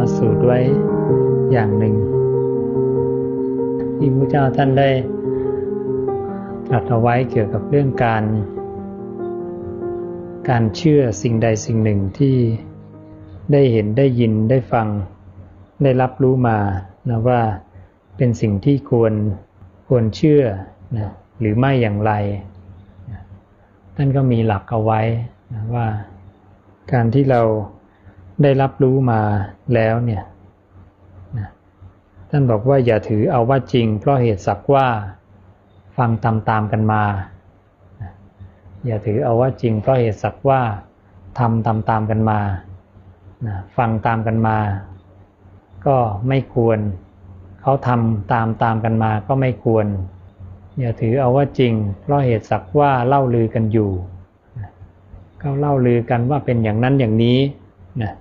สูตรไว้อย่างหนึ่งที่พระเจ้าท่านได้ตรัสเอาไว้เกี่ยวกับเรื่องการเชื่อสิ่งใดสิ่งหนึ่งที่ได้เห็นได้ยินได้ฟังได้รับรู้มานะว่าเป็นสิ่งที่ควรเชื่อนะหรือไม่อย่างไรนะท่านก็มีหลักเอาไว้นะว่าการที่เราได้รับรู้มาแล้วเนี่ยนะท่านบอกว่าอย่าถือเอาว่าจริงเพราะเหตุสักว่าฟังตามกันมานะอย่าถือเอาว่าจริงเพราะเหตุสักว่าทำตามกันมานะฟังตามกันมาก็ไม่ควรเขาทำตามกันมาก็ไม่ควรอย่าถือเอาว่าจริงเพราะเหตุสักว่าเล่าลือกันอยู่นะก็เล่าลือกันว่าเป็นอย่างนั้นอย่างนี้นะ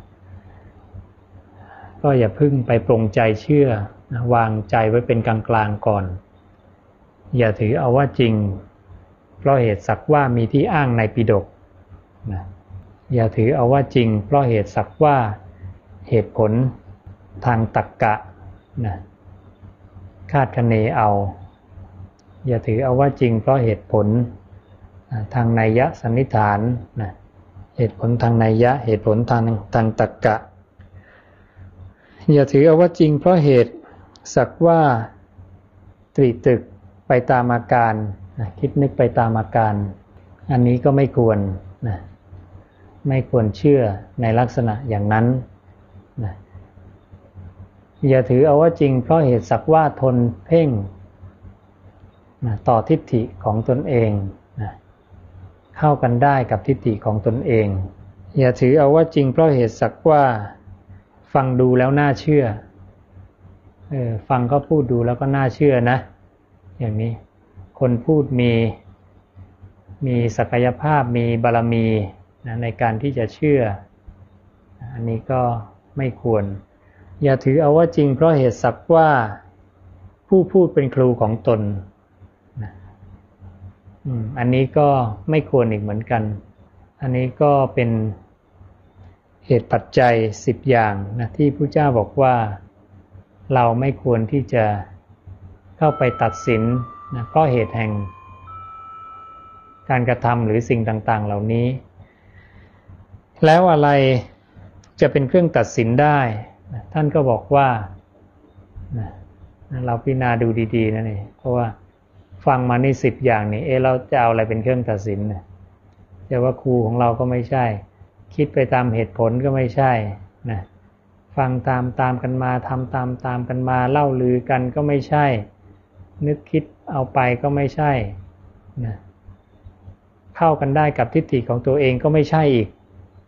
ก็อย่าพึ่งไปปรงใจเชื่อนะวางใจไว้เป็นกลางก่อนอย่าถือเอาว่าจริงเพราะเหตุสักว่ามีที่อ้างในปิฎกนะอย่าถือเอาว่าจริงเพราะเหตุสักว่าเหตุผลทางตรรกะนะคาดคะเนเอาอย่าถือเอาว่าจริงเพราะเหตุผลทางนัยยะสันนิษฐานนะเหตุผลทางนัยยะเหตุผลทางตรรกะอย่าถือเอาว่าจริงเพราะเหตุสักว่าตรีตรึกไปตามอาการนะคิดนึกไปตามอาการอันนี้ก็ไม่ควรนะไม่ควรเชื่อในลักษณะอย่างนั้นนะอย่าถือเอาว่าจริงเพราะเหตุสักว่าทนเพ่งนะต่อทิฏฐิของตนเองนะเข้ากันได้กับทิฏฐิของตนเองอย่าถือเอาว่าจริงเพราะเหตุสักว่าฟังดูแล้วน่าเชื่อฟังก็พูดดูแล้วก็น่าเชื่อนะอย่างนี้คนพูดมีศักยภาพมีบารมีนะในการที่จะเชื่ออันนี้ก็ไม่ควรอย่าถือเอาว่าจริงเพราะเหตุสักว่าผู้พูดเป็นครูของตนนะอันนี้ก็ไม่ควรอีกเหมือนกันอันนี้ก็เป็นเหตุปัจจัย10อย่างนะที่พระเจ้าบอกว่าเราไม่ควรที่จะเข้าไปตัดสินนะเพราะเหตุแห่งการกระทำหรือสิ่งต่างๆเหล่านี้แล้วอะไรจะเป็นเครื่องตัดสินได้นะท่านก็บอกว่านะเราพิจารณาดูดีๆนะนี่เพราะว่าฟังมานี่10อย่างนี่เราจะเอาอะไรเป็นเครื่องตัดสินนะจะว่าครูของเราก็ไม่ใช่คิดไปตามเหตุผลก็ไม่ใช่นะฟังตามกันมาทำตามกันมาเล่าลือกันก็ไม่ใช่นึกคิดเอาไปก็ไม่ใช่นะเข้ากันได้กับทิฏฐิของตัวเองก็ไม่ใช่อีก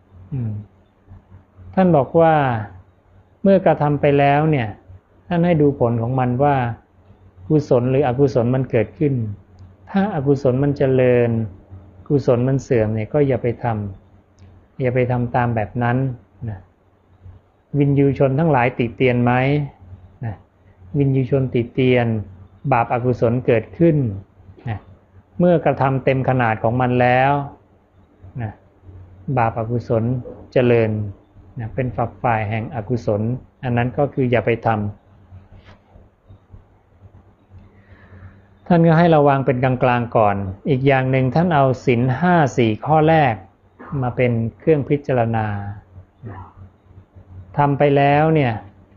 ท่านบอกว่าเมื่อกระทำไปแล้วเนี่ยท่านให้ดูผลของมันว่ากุศลหรืออกุศลมันเกิดขึ้นถ้าอกุศลมันเจริญกุศลมันเสื่อมเนี่ยก็อย่าไปทำตามแบบนั้นนะวินยูชนทั้งหลายติเตียนไหมนะวินยูชนติเตียนบาปอกุศลเกิดขึ้นนะเมื่อกระทำเต็มขนาดของมันแล้วนะบาปอกุศลเจริญนะเป็นฝักฝ่ายแห่งอกุศลอันนั้นก็คืออย่าไปทำท่านก็ให้ระวังเป็นกลางๆก่อนอีกอย่างหนึ่งท่านเอาศีล5 4ข้อแรกมาเป็นเครื่องพิจารณาทำไปแล้วเนี่ย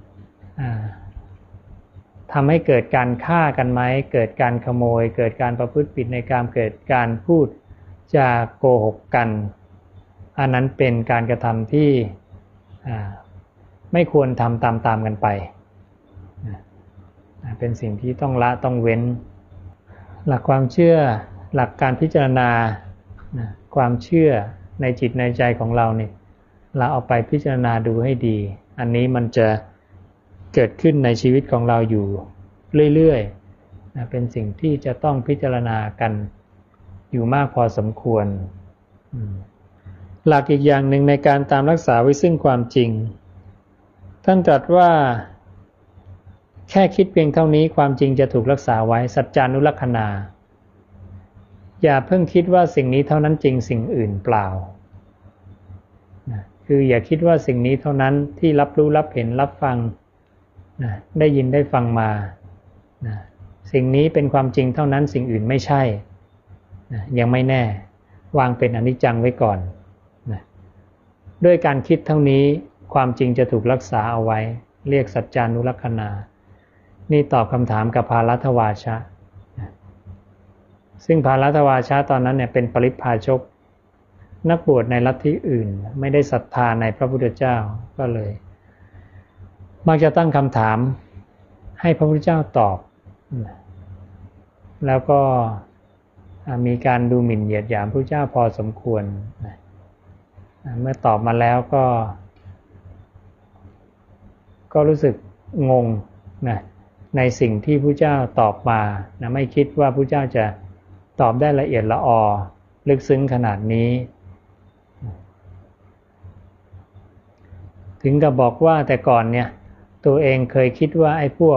ทำให้เกิดการฆ่ากันไหมเกิดการขโมยเกิดการประพฤติผิดในกามเกิดการพูดจาโกหกกันอันนั้นเป็นการกระทำที่ไม่ควรทำตามกันไปเป็นสิ่งที่ต้องละต้องเว้นหลักความเชื่อหลักการพิจารณาความเชื่อในจิตในใจของเราเนี่ยเราเอาไปพิจารณาดูให้ดีอันนี้มันจะเกิดขึ้นในชีวิตของเราอยู่เรื่อยๆเป็นสิ่งที่จะต้องพิจารณากันอยู่มากพอสมควรหลักอีกอย่างหนึ่งในการตามรักษาไว้ซึ่งความจริงท่านตรัสว่าแค่คิดเพียงเท่านี้ความจริงจะถูกรักษาไว้สัจจานุลักษณาอย่าเพิ่งคิดว่าสิ่งนี้เท่านั้นจริงสิ่งอื่นเปล่าคืออย่าคิดว่าสิ่งนี้เท่านั้นที่รับรู้รับเห็นรับฟังนะได้ยินได้ฟังมานะสิ่งนี้เป็นความจริงเท่านั้นสิ่งอื่นไม่ใช่นะยังไม่แน่วางเป็นอนิจจังไว้ก่อนนะด้วยการคิดเท่านี้ความจริงจะถูกรักษาเอาไว้เรียกสัจจานุลักษณานี่ตอบคำถามกับภารัตวาชะนะซึ่งภารัตวาชะตอนนั้นเนี่ยเป็นปริพพาชกนักบวชในลัทธิอื่นไม่ได้ศรัทธาในพระพุทธเจ้าก็เลยมักจะตั้งคำถามให้พระพุทธเจ้าตอบแล้วก็มีการดูหมิ่นเหยียดหยามพระพุทธเจ้าพอสมควรเมื่อตอบมาแล้วก็รู้สึกงงนะในสิ่งที่พระเจ้าตอบมานะไม่คิดว่าพระเจ้าจะตอบได้ละเอียดละออลึกซึ้งขนาดนี้ถึงกับบอกว่าแต่ก่อนเนี่ยตัวเองเคยคิดว่าไอ้พวก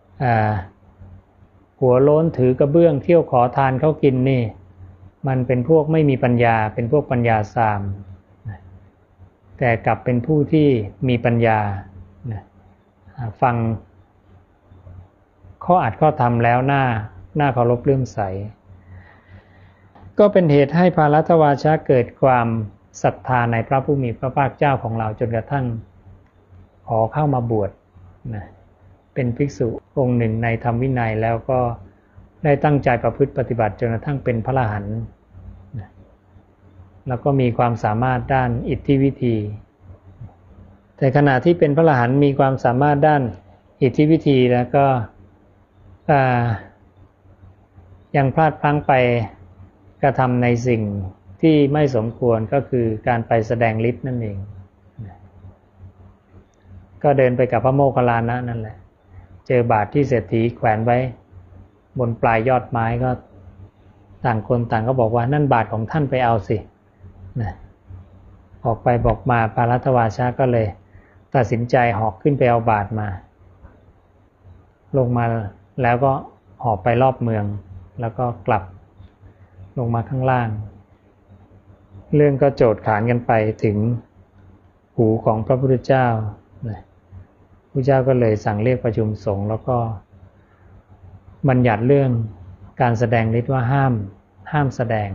หัวโล้นถือกระเบื้องเที่ยวขอทานเขากินนี่มันเป็นพวกไม่มีปัญญาเป็นพวกปัญญาทรามแต่กลับเป็นผู้ที่มีปัญญาฟังข้ออัดข้อธรรมแล้วน่าเคารพเลื่อมใสก็เป็นเหตุให้ภารัตวาชะเกิดความศรัทธาในพระผู้มีพระภาคเจ้าของเราจนกระทั่งขอเข้ามาบวชนะเป็นภิกษุองค์หนึ่งในธรรมวินัยแล้วก็ได้ตั้งใจประพฤติปฏิบัติจนกระทั่งเป็นพระอรหันต์นะแล้วก็มีความสามารถด้านอิทธิวิธีแต่ขณะที่เป็นพระอรหันต์มีความสามารถด้านอิทธิวิธีแล้วก็ยังพลาดพลั้งไปกระทำในสิ่งที่ไม่สมควรก็คือการไปแสดงฤทธิ์นั่นเองก็เดินไปกับพระโมคคัลลานะนั่นแหละเจอบาตรที่เศรษฐีแขวนไว้บนปลายยอดไม้ก็ต่างคนต่างก็บอกว่านั่นบาตรของท่านไปเอาสินะออกไปบอกมาภารัตวาชะก็เลยตัดสินใจหอกขึ้นไปเอาบาตรมาลงมาแล้วก็หอบไปรอบเมืองแล้วก็กลับลงมาข้างล่างเรื่องก็โจทย์ขานกันไปถึงหูของพระพุทธเจ้าพระเจ้าก็เลยสั่งเรียกประชุมสงฆ์แล้วก็บัญญัติเรื่องการแสดงฤทธิ์ว่าห้ามแสดง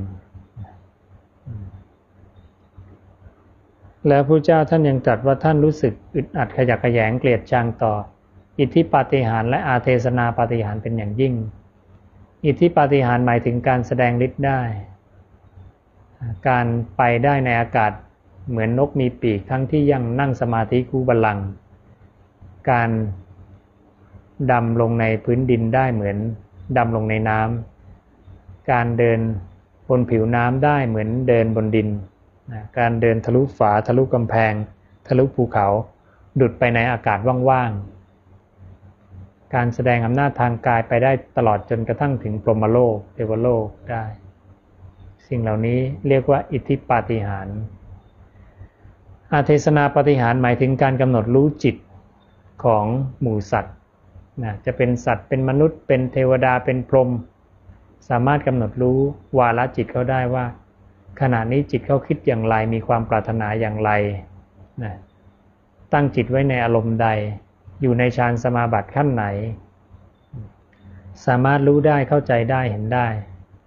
แล้วพระเจ้าท่านยังตรัสว่าท่านรู้สึกอึดอัดขยักขยงเกลียดชังต่ออิทธิปาฏิหาริย์และอาเทศนาปาฏิหาริย์เป็นอย่างยิ่งอิทธิปาฏิหาริย์หมายถึงการแสดงฤทธิ์ได้การไปได้ในอากาศเหมือนนกมีปีกทั้งที่ยังนั่งสมาธิคู่บัลลังก์การดำลงในพื้นดินได้เหมือนดำลงในน้ำการเดินบนผิวน้ำได้เหมือนเดินบนดินการเดินทะลุฝาทะลุกำแพงทะลุภูเขาดุจไปในอากาศว่างๆการแสดงอำนาจทางกายไปได้ตลอดจนกระทั่งถึงพรหมโลกเทวโลกได้สิ่งเหล่านี้เรียกว่าอิทธิปาฏิหาริย์อาเทศนาปาฏิหาริย์หมายถึงการกำหนดรู้จิตของหมู่สัตว์จะเป็นสัตว์เป็นมนุษย์เป็นเทวดาเป็นพรหมสามารถกำหนดรู้วาระจิตเขาได้ว่าขณะนี้จิตเขาคิดอย่างไรมีความปรารถนาอย่างไรตั้งจิตไว้ในอารมณ์ใดอยู่ในฌานสมาบัติขั้นไหนสามารถรู้ได้เข้าใจได้เห็นได้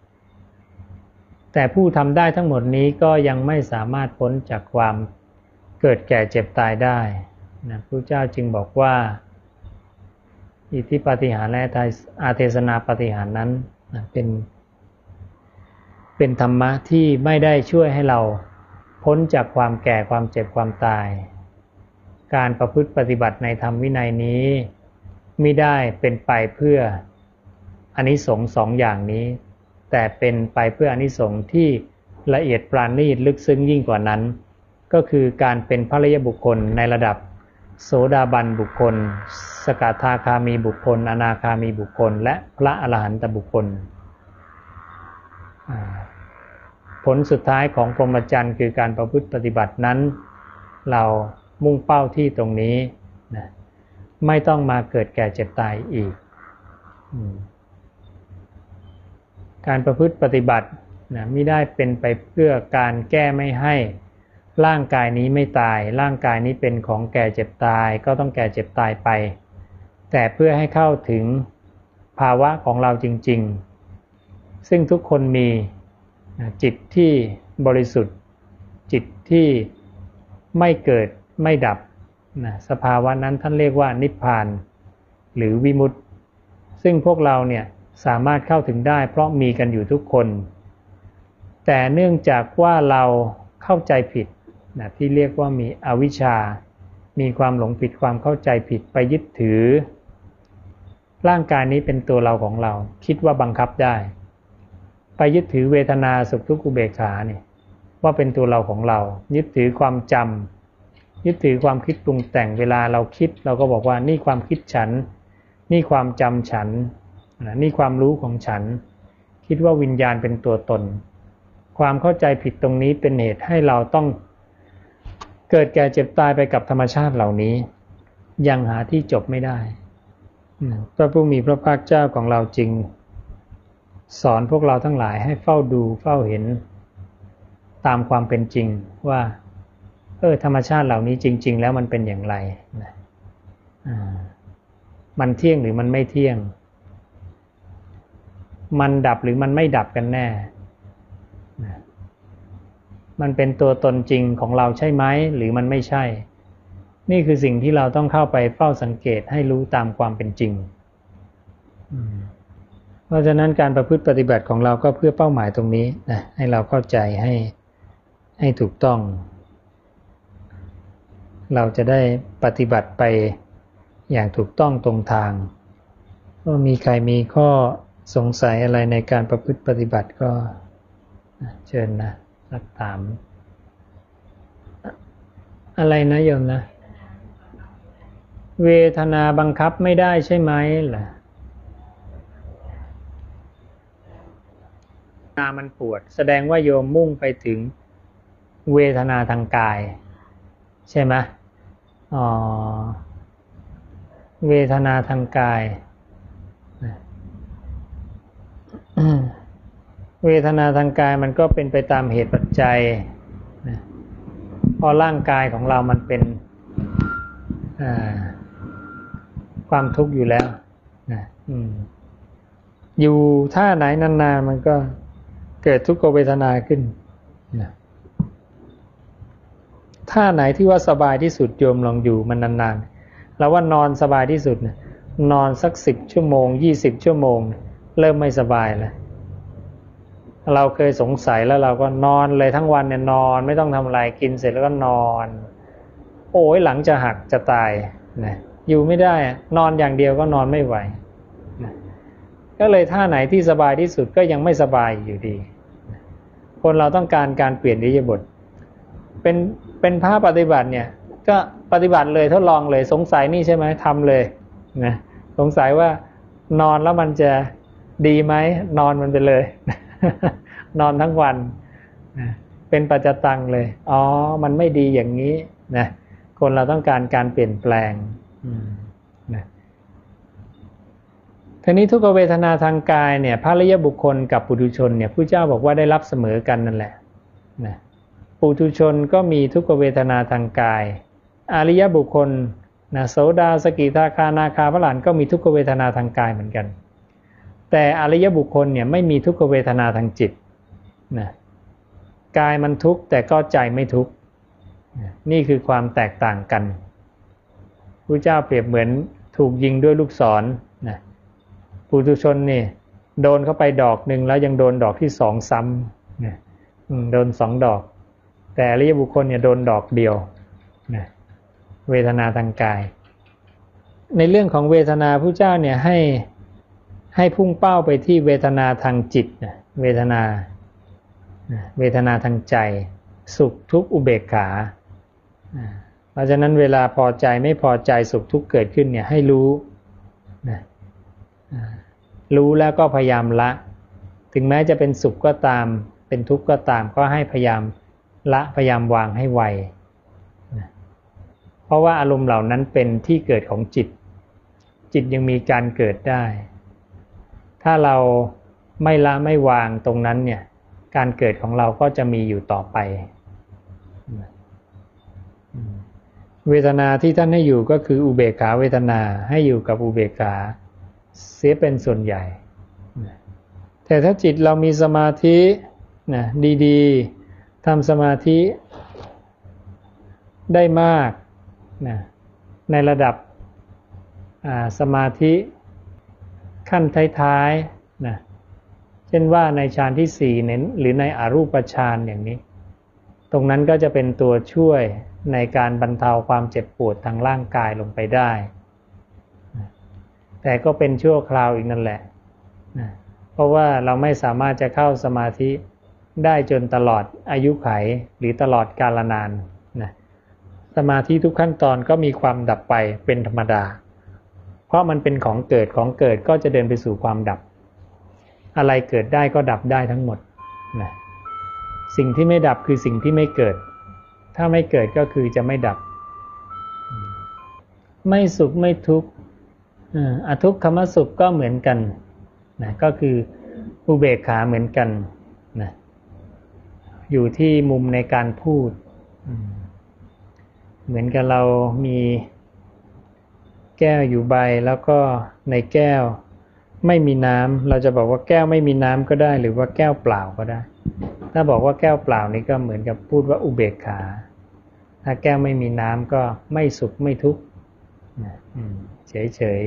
แต่ผู้ทำได้ทั้งหมดนี้ก็ยังไม่สามารถพ้นจากความเกิดแก่เจ็บตายได้พระเจ้าจึงบอกว่าอิทธิปาฏิหาริย์และอาเทศนาปาฏิหาริย์นั้นเป็นธรรมะที่ไม่ได้ช่วยให้เราพ้นจากความแก่ความเจ็บความตายการประพฤติปฏิบัติในธรรมวินัยนี้ไม่ได้เป็นไปเพื่ออานิสงส์สองอย่างนี้แต่เป็นไปเพื่ออานิสงส์ที่ละเอียดปราณีตลึกซึ้งยิ่งกว่านั้นก็คือการเป็นพระอริยบุคคลในระดับโสดาบันบุคคลสกทาคามีบุคคลอนาคามีบุคคลและพระอรหันตบุคคลผลสุดท้ายของพรหมจรรย์คือการประพฤติปฏิบัตินั้นเรามุ่งเป้าที่ตรงนี้ไม่ต้องมาเกิดแก่เจ็บตายอีกการประพฤติปฏิบัติไม่ได้เป็นไปเพื่อการแก้ไม่ให้ร่างกายนี้ไม่ตายร่างกายนี้เป็นของแก่เจ็บตายก็ต้องแก่เจ็บตายไปแต่เพื่อให้เข้าถึงภาวะของเราจริงๆซึ่งทุกคนมีจิตที่บริสุทธิ์จิตที่ไม่เกิดไม่ดับสภาวะนั้นท่านเรียกว่านิพพานหรือวิมุตติซึ่งพวกเราเนี่ยสามารถเข้าถึงได้เพราะมีกันอยู่ทุกคนแต่เนื่องจากว่าเราเข้าใจผิดที่เรียกว่ามีอวิชชามีความหลงผิดความเข้าใจผิดไปยึดถือร่างกายนี้เป็นตัวเราของเราคิดว่าบังคับได้ไปยึดถือเวทนาสุขทุกข์อุเบกขาเนี่ยว่าเป็นตัวเราของเรายึดถือความจำยึดถือความคิดปรุงแต่งเวลาเราคิดเราก็บอกว่านี่ความคิดฉันนี่ความจำฉันนี่ความรู้ของฉันคิดว่าวิญญาณเป็นตัวตนความเข้าใจผิดตรงนี้เป็นเหตุให้เราต้องเกิดแก่เจ็บตายไปกับธรรมชาติเหล่านี้ยังหาที่จบไม่ได้พระผู้มีพระภาคเจ้าของเราจริงสอนพวกเราทั้งหลายให้เฝ้าดูเฝ้าเห็นตามความเป็นจริงว่าธรรมชาติเหล่านี้จริงๆแล้วมันเป็นอย่างไรมันเที่ยงหรือมันไม่เที่ยงมันดับหรือมันไม่ดับกันแน่มันเป็นตัวตนจริงของเราใช่ไหมหรือมันไม่ใช่นี่คือสิ่งที่เราต้องเข้าไปเฝ้าสังเกตให้รู้ตามความเป็นจริงเพราะฉะนั้นการประพฤติปฏิบัติของเราก็เพื่อเป้าหมายตรงนี้นะให้เราเข้าใจให้ถูกต้องเราจะได้ปฏิบัติไปอย่างถูกต้องตรงทางก็มีใครมีข้อสงสัยอะไรในการประพฤติปฏิบัติก็เชิญนะสักถามอะไรนะโยมนะเวทนาบังคับไม่ได้ใช่ไหมล่ะมันปวดแสดงว่าโยมมุ่งไปถึงเวทนาทางกายใช่ไหมเวทนาทางกายเวทนาทางกายมันก็เป็นไปตามเหตุปัจจัยเพราะร่างกายของเรามันเป็นความทุกข์อยู่แล้วอยู่ท่าไหนนานๆมันก็เกิดทุกขเวทนาขึ้นท่าไหนที่ว่าสบายที่สุดโยมลองอยู่มันนานๆแล้วว่านอนสบายที่สุดนอนสัก10 ชั่วโมง20 ชั่วโมงเริ่มไม่สบายแล้วเราเคยสงสัยแล้วเราก็นอนเลยทั้งวันเนี่ยนอนไม่ต้องทำอะไรกินเสร็จแล้วก็นอนโอ้ยหลังจะหักจะตายนะอยู่ไม่ได้นอนอย่างเดียวก็นอนไม่ไหวนะก็เลยท่าไหนที่สบายที่สุดก็ยังไม่สบายอยู่ดีคนเราต้องการเปลี่ยนอิริยาบถเป็นพระปฏิบัติเนี่ยก็ปฏิบัติเลยทดลองเลยสงสัยนี่ใช่ไหมทำเลยนะสงสัยว่านอนแล้วมันจะดีไหมนอนมันไปเลยนอนทั้งวันเป็นปัจจตังเลยมันไม่ดีอย่างนี้นะคนเราต้องการเปลี่ยนแปลงนะทีนี้ทุกขเวทนาทางกายเนี่ยพระอริยบุคคลกับปุถุชนเนี่ยพระเจ้าบอกว่าได้รับเสมอกันนั่นแหละนะปุถุชนก็มีทุกขเวทนาทางกายอริยบุคคลนะโสดาสกิทาคานาคาพระอรหันต์ก็มีทุกขเวทนาทางกายเหมือนกันแต่อริยบุคคลเนี่ยไม่มีทุกขเวทนาทางจิตนะกายมันทุกข์แต่ก็ใจไม่ทุกข์นี่คือความแตกต่างกันพระเจ้าเปรียบเหมือนถูกยิงด้วยลูกศรนะปุถุชนนี่โดนเข้าไปดอกหนึ่งแล้วยังโดนดอกที่2ซ้ำนะโดน2 ดอกแต่อริยบุคคลเนี่ยโดนดอกเดียวนะเวทนาทางกายในเรื่องของเวทนาพระเจ้าเนี่ยให้พุ่งเป้าไปที่เวทนาทางจิตนะเวทนาทางใจสุขทุกข์อุเบกขาเพราะฉะนั้นเวลาพอใจไม่พอใจสุขทุกข์เกิดขึ้นเนี่ยให้รู้นะรู้แล้วก็พยายามละถึงแม้จะเป็นสุขก็ตามเป็นทุกข์ก็ตามก็ให้พยายามละพยายามวางให้ไวนะเพราะว่าอารมณ์เหล่านั้นเป็นที่เกิดของจิตยังมีการเกิดได้ถ้าเราไม่ละไม่วางตรงนั้นเนี่ยการเกิดของเราก็จะมีอยู่ต่อไปเวทนาที่ท่านให้อยู่ก็คืออุเบกขาเวทนาให้อยู่กับอุเบกขาเสียเป็นส่วนใหญ่แต่ถ้าจิตเรามีสมาธินะดีๆทำสมาธิได้มากนะในระดับสมาธิขั้นท้ายๆนะเช่นว่าในฌานที่สี่เน้นหรือในอรูปฌานอย่างนี้ตรงนั้นก็จะเป็นตัวช่วยในการบรรเทาความเจ็บปวดทางร่างกายลงไปได้แต่ก็เป็นชั่วคราวอีกนั่นแหละเพราะว่าเราไม่สามารถจะเข้าสมาธิได้จนตลอดอายุไขหรือตลอดกาลนานนะสมาธิทุกขั้นตอนก็มีความดับไปเป็นธรรมดาเพราะมันเป็นของเกิดก็จะเดินไปสู่ความดับอะไรเกิดได้ก็ดับได้ทั้งหมดนะสิ่งที่ไม่ดับคือสิ่งที่ไม่เกิดถ้าไม่เกิดก็คือจะไม่ดับไม่สุขไม่ทุกข์อทุกขมสุขก็เหมือนกันนะก็คืออุเบกขาเหมือนกันนะอยู่ที่มุมในการพูดเหมือนกับเรามีแก้วอยู่ใบแล้วก็ในแก้วไม่มีน้ำเราจะบอกว่าแก้วไม่มีน้ำก็ได้หรือว่าแก้วเปล่าก็ได้ถ้าบอกว่าแก้วเปล่านี่ก็เหมือนกับพูดว่าอุเบกขาถ้าแก้วไม่มีน้ำก็ไม่สุขไม่ทุกข์เฉย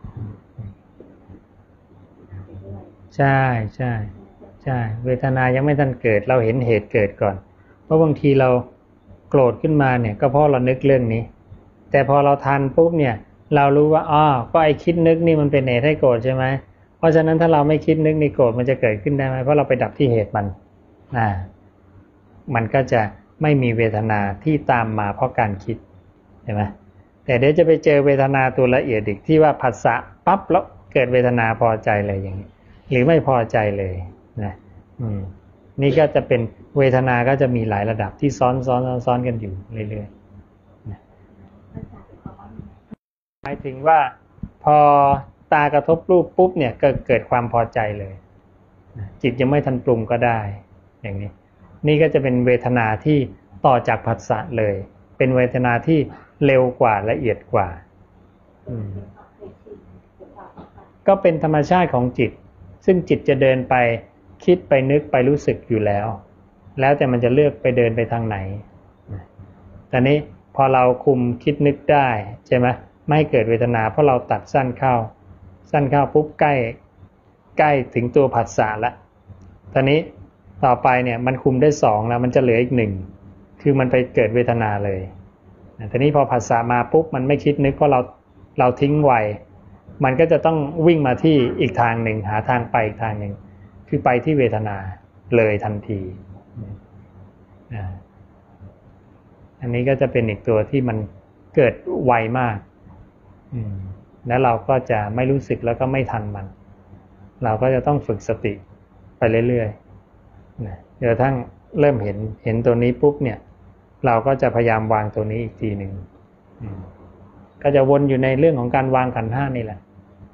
ๆใช่ใช่ใช่เวทนายังไม่ทันเกิดเราเห็นเหตุเกิดก่อนเพราะบางทีเราโกรธขึ้นมาเนี่ยก็เพราะเรานึกเรื่องนี้แต่พอเราทันปุ๊บเนี่ยเรารู้ว่าก็ไอ้คิดนึกนี่มันเป็นเหตุให้โกรธใช่ไหมเพราะฉะนั้นถ้าเราไม่คิดนึกนี่โกรธมันจะเกิดขึ้นได้ไหมเพราะเราไปดับที่เหตุมันก็จะไม่มีเวทนาที่ตามมาเพราะการคิดใช่ไหมแต่เดี๋ยวจะไปเจอเวทนาตัวละเอียดอีกที่ว่าผัสสะปั๊บแล้วเกิดเวทนาพอใจเลยอย่างนี้หรือไม่พอใจเลยนะนี่ก็จะเป็นเวทนาก็จะมีหลายระดับที่ซ้อนกันอยู่เรื่อยๆหมายถึงว่าพอตากระทบรูปปุ๊บเนี่ยก็เกิดความพอใจเลยจิตยังไม่ทันปรุงก็ได้อย่างนี้นี่ก็จะเป็นเวทนาที่ต่อจากผัสสะเลยเป็นเวทนาที่เร็วกว่าละเอียดกว่าก็เป็นธรรมชาติของจิตซึ่งจิตจะเดินไปคิดไปนึกไปรู้สึกอยู่แล้วแต่มันจะเลือกไปเดินไปทางไหนแต่นี้พอเราคุมคิดนึกได้ใช่ไหมไม่ให้เกิดเวทนาเพราะเราตัดสั้นเข้าปุ๊บใกล้ถึงตัวผัสสะแล้วตอนนี้ต่อไปเนี่ยมันคุมได้2แล้วมันจะเหลืออีก1คือมันไปเกิดเวทนาเลยทีนี้พอผัสสะมาปุ๊บมันไม่คิดนึกเพราะเราทิ้งไวมันก็จะต้องวิ่งมาที่อีกทางหนึ่งหาทางไปอีกทางหนึ่งคือไปที่เวทนาเลยทันทีอันนี้ก็จะเป็นอีกตัวที่มันเกิดไวมากแล้วเราก็จะไม่รู้สึกแล้วก็ไม่ทันมันเราก็จะต้องฝึกสติไปเรื่อยๆจนกระทั่งเริ่มเห็นตัวนี้ปุ๊บเนี่ยเราก็จะพยายามวางตัวนี้อีกทีหนึ่งก็จะวนอยู่ในเรื่องของการวางขันธ์ห้านี่แหละ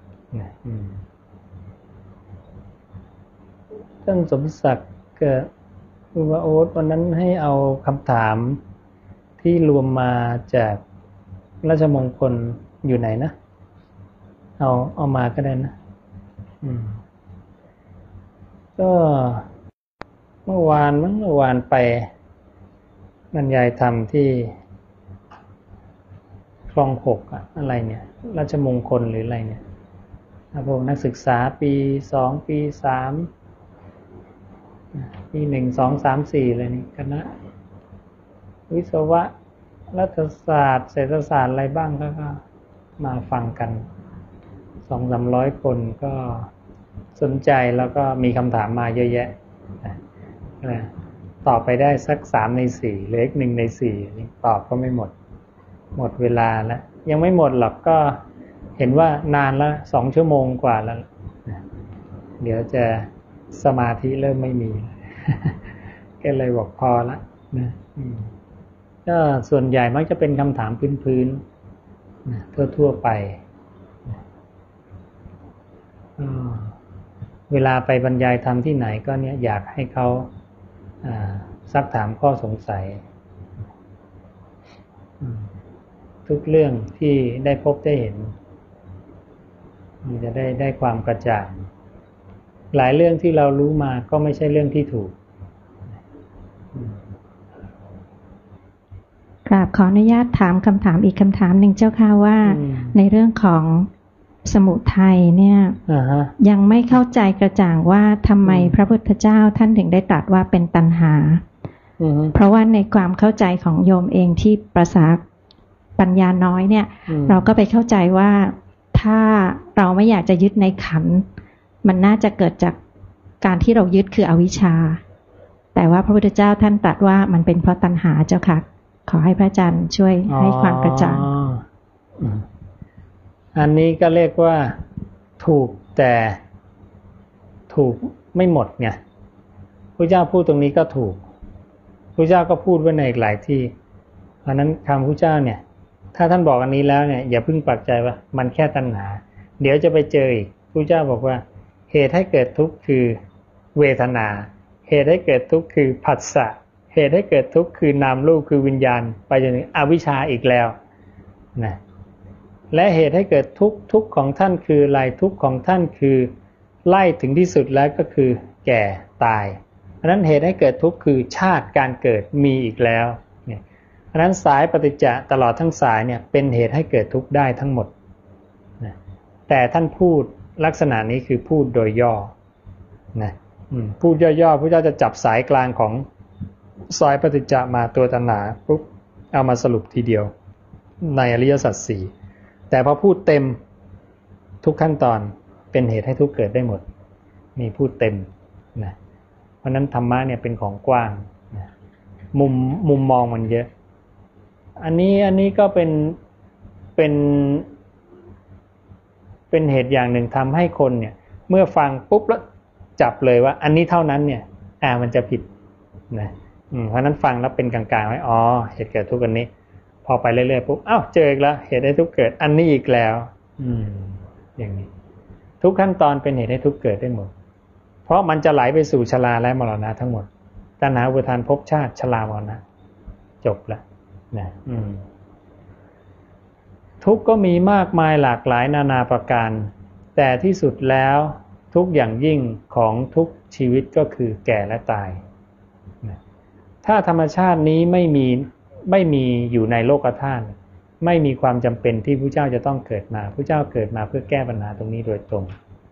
ท่านสมศักดิ์กับคุณวโอ๊ตวันนั้นให้เอาคำถามที่รวมมาจากราชมงคลอยู่ไหนนะเอามาก็ได้นะก็เมื่อวานไปบรรยายธรรมที่คลอง6อะไรเนี่ยราชมงคลหรืออะไรเนี่ยพวกนักศึกษาปี2ปี3ปี1 2 3 4อะไรนี่คณะวิศวะรัฐศาสตร์เศรษฐศาสตร์อะไรบ้างก็มาฟังกัน 200-300 คนก็สนใจแล้วก็มีคำถามมาเยอะแยะตอบไปได้สัก3ใน4เหลืออีก1ใน4ตอบก็ไม่หมดเวลาแล้วยังไม่หมดหรอกก็เห็นว่านานแล้ว2 ชั่วโมงกว่าแล้วเดี๋ยวจะสมาธิเริ่มไม่มี ก็เลยบอกพอละนะก็ส่วนใหญ่มักจะเป็นคำถามพื้นๆทั่วไปเวลาไปบรรยายธรรมที่ไหนก็เนี่ยอยากให้เขาซักถามข้อสงสัยทุกเรื่องที่ได้พบได้เห็นมันจะได้ความกระจ่างหลายเรื่องที่เรารู้มาก็ไม่ใช่เรื่องที่ถูกกราบขออนุญาตถามคำถามอีกคำถามหนึ่งเจ้าค่ะว่าในเรื่องของสมุทัยเนี่ยยังไม่เข้าใจกระจ่างว่าทำไมพระพุทธเจ้าท่านถึงได้ตรัสว่าเป็นตัณหาเพราะว่าในความเข้าใจของโยมเองที่ประสาปัญญาน้อยเนี่ยเราก็ไปเข้าใจว่าถ้าเราไม่อยากจะยึดในขันธ์มันน่าจะเกิดจากการที่เรายึดคืออวิชชาแต่ว่าพระพุทธเจ้าท่านตรัสว่ามันเป็นเพราะตัณหาเจ้าค่ะขอให้พระอาจารย์ช่วยให้ความกระจ่างอันนี้ก็เรียกว่าถูกแต่ถูกไม่หมดไงพระเจ้าพูดตรงนี้ก็ถูกพระเจ้าก็พูดไว้ในอีกหลายที่เพราะนั้นคำพระเจ้าเนี่ยถ้าท่านบอกอันนี้แล้วเนี่ยอย่าเพิ่งปักใจว่ามันแค่ตัณหาเดี๋ยวจะไปเจออีกพระเจ้าบอกว่าเหตุให้เกิดทุกข์คือเวทนาเหตุให้เกิดทุกข์คือผัสสะเหตุให้เกิดทุกข์คือนามรูปคือวิญญาณไปจนถึงอวิชชาอีกแล้วนะและเหตุให้เกิดทุกข์ของท่านคืออะไรทุกข์ของท่านคือไล่ถึงที่สุดแล้วก็คือแก่ตายเพราะนั้นเหตุให้เกิดทุกข์คือชาติการเกิดมีอีกแล้วเนี่ยเพราะนั้นสายปฏิจจตลอดทั้งสายเนี่ยเป็นเหตุให้เกิดทุกข์ได้ทั้งหมดนะแต่ท่านพูดลักษณะนี้คือพูดโดยย่อนะพูดย่อๆพระเจ้าจะจับสายกลางของสายปฏิจจมาตัวตัณหาปุ๊บเอามาสรุปทีเดียวในอริยสัจสี่แต่พอพูดเต็มทุกขั้นตอนเป็นเหตุให้ทุกข์เกิดได้หมดมีพูดเต็มนะเพราะนั้นธรรมะเนี่ยเป็นของกว้างนะมุมมองมันเยอะอันนี้ก็เป็นเหตุอย่างหนึ่งทำให้คนเนี่ยเมื่อฟังปุ๊บแล้วจับเลยว่าอันนี้เท่านั้นเนี่ยมันจะผิดนะเพราะนั้นฟังแล้วเป็นกลางๆไว้เหตุเกิดทุกข์อันนี้พอไปเรื่อยๆปุ๊บเจออีกแล้วเหตุให้ทุกข์เกิดอันนี้อีกแล้วอย่างนี้ทุกขั้นตอนเป็นเหตุให้ทุกข์เกิดได้หมดเพราะมันจะไหลไปสู่ชราและมรณะทั้งหมดตัณหาอุปาทานภพชาติชรามรณะจบแล้วนะทุกข์ก็มีมากมายหลากหลายนานาประการแต่ที่สุดแล้วทุกข์อย่างยิ่งของทุกชีวิตก็คือแก่และตายถ้าธรรมชาตินี้ไม่มีอยู่ในโลกธาตุไม่มีความจำเป็นที่พระเจ้าจะต้องเกิดมาพระเจ้าเกิดมาเพื่อแก้ปัญหาตรงนี้โดยตรง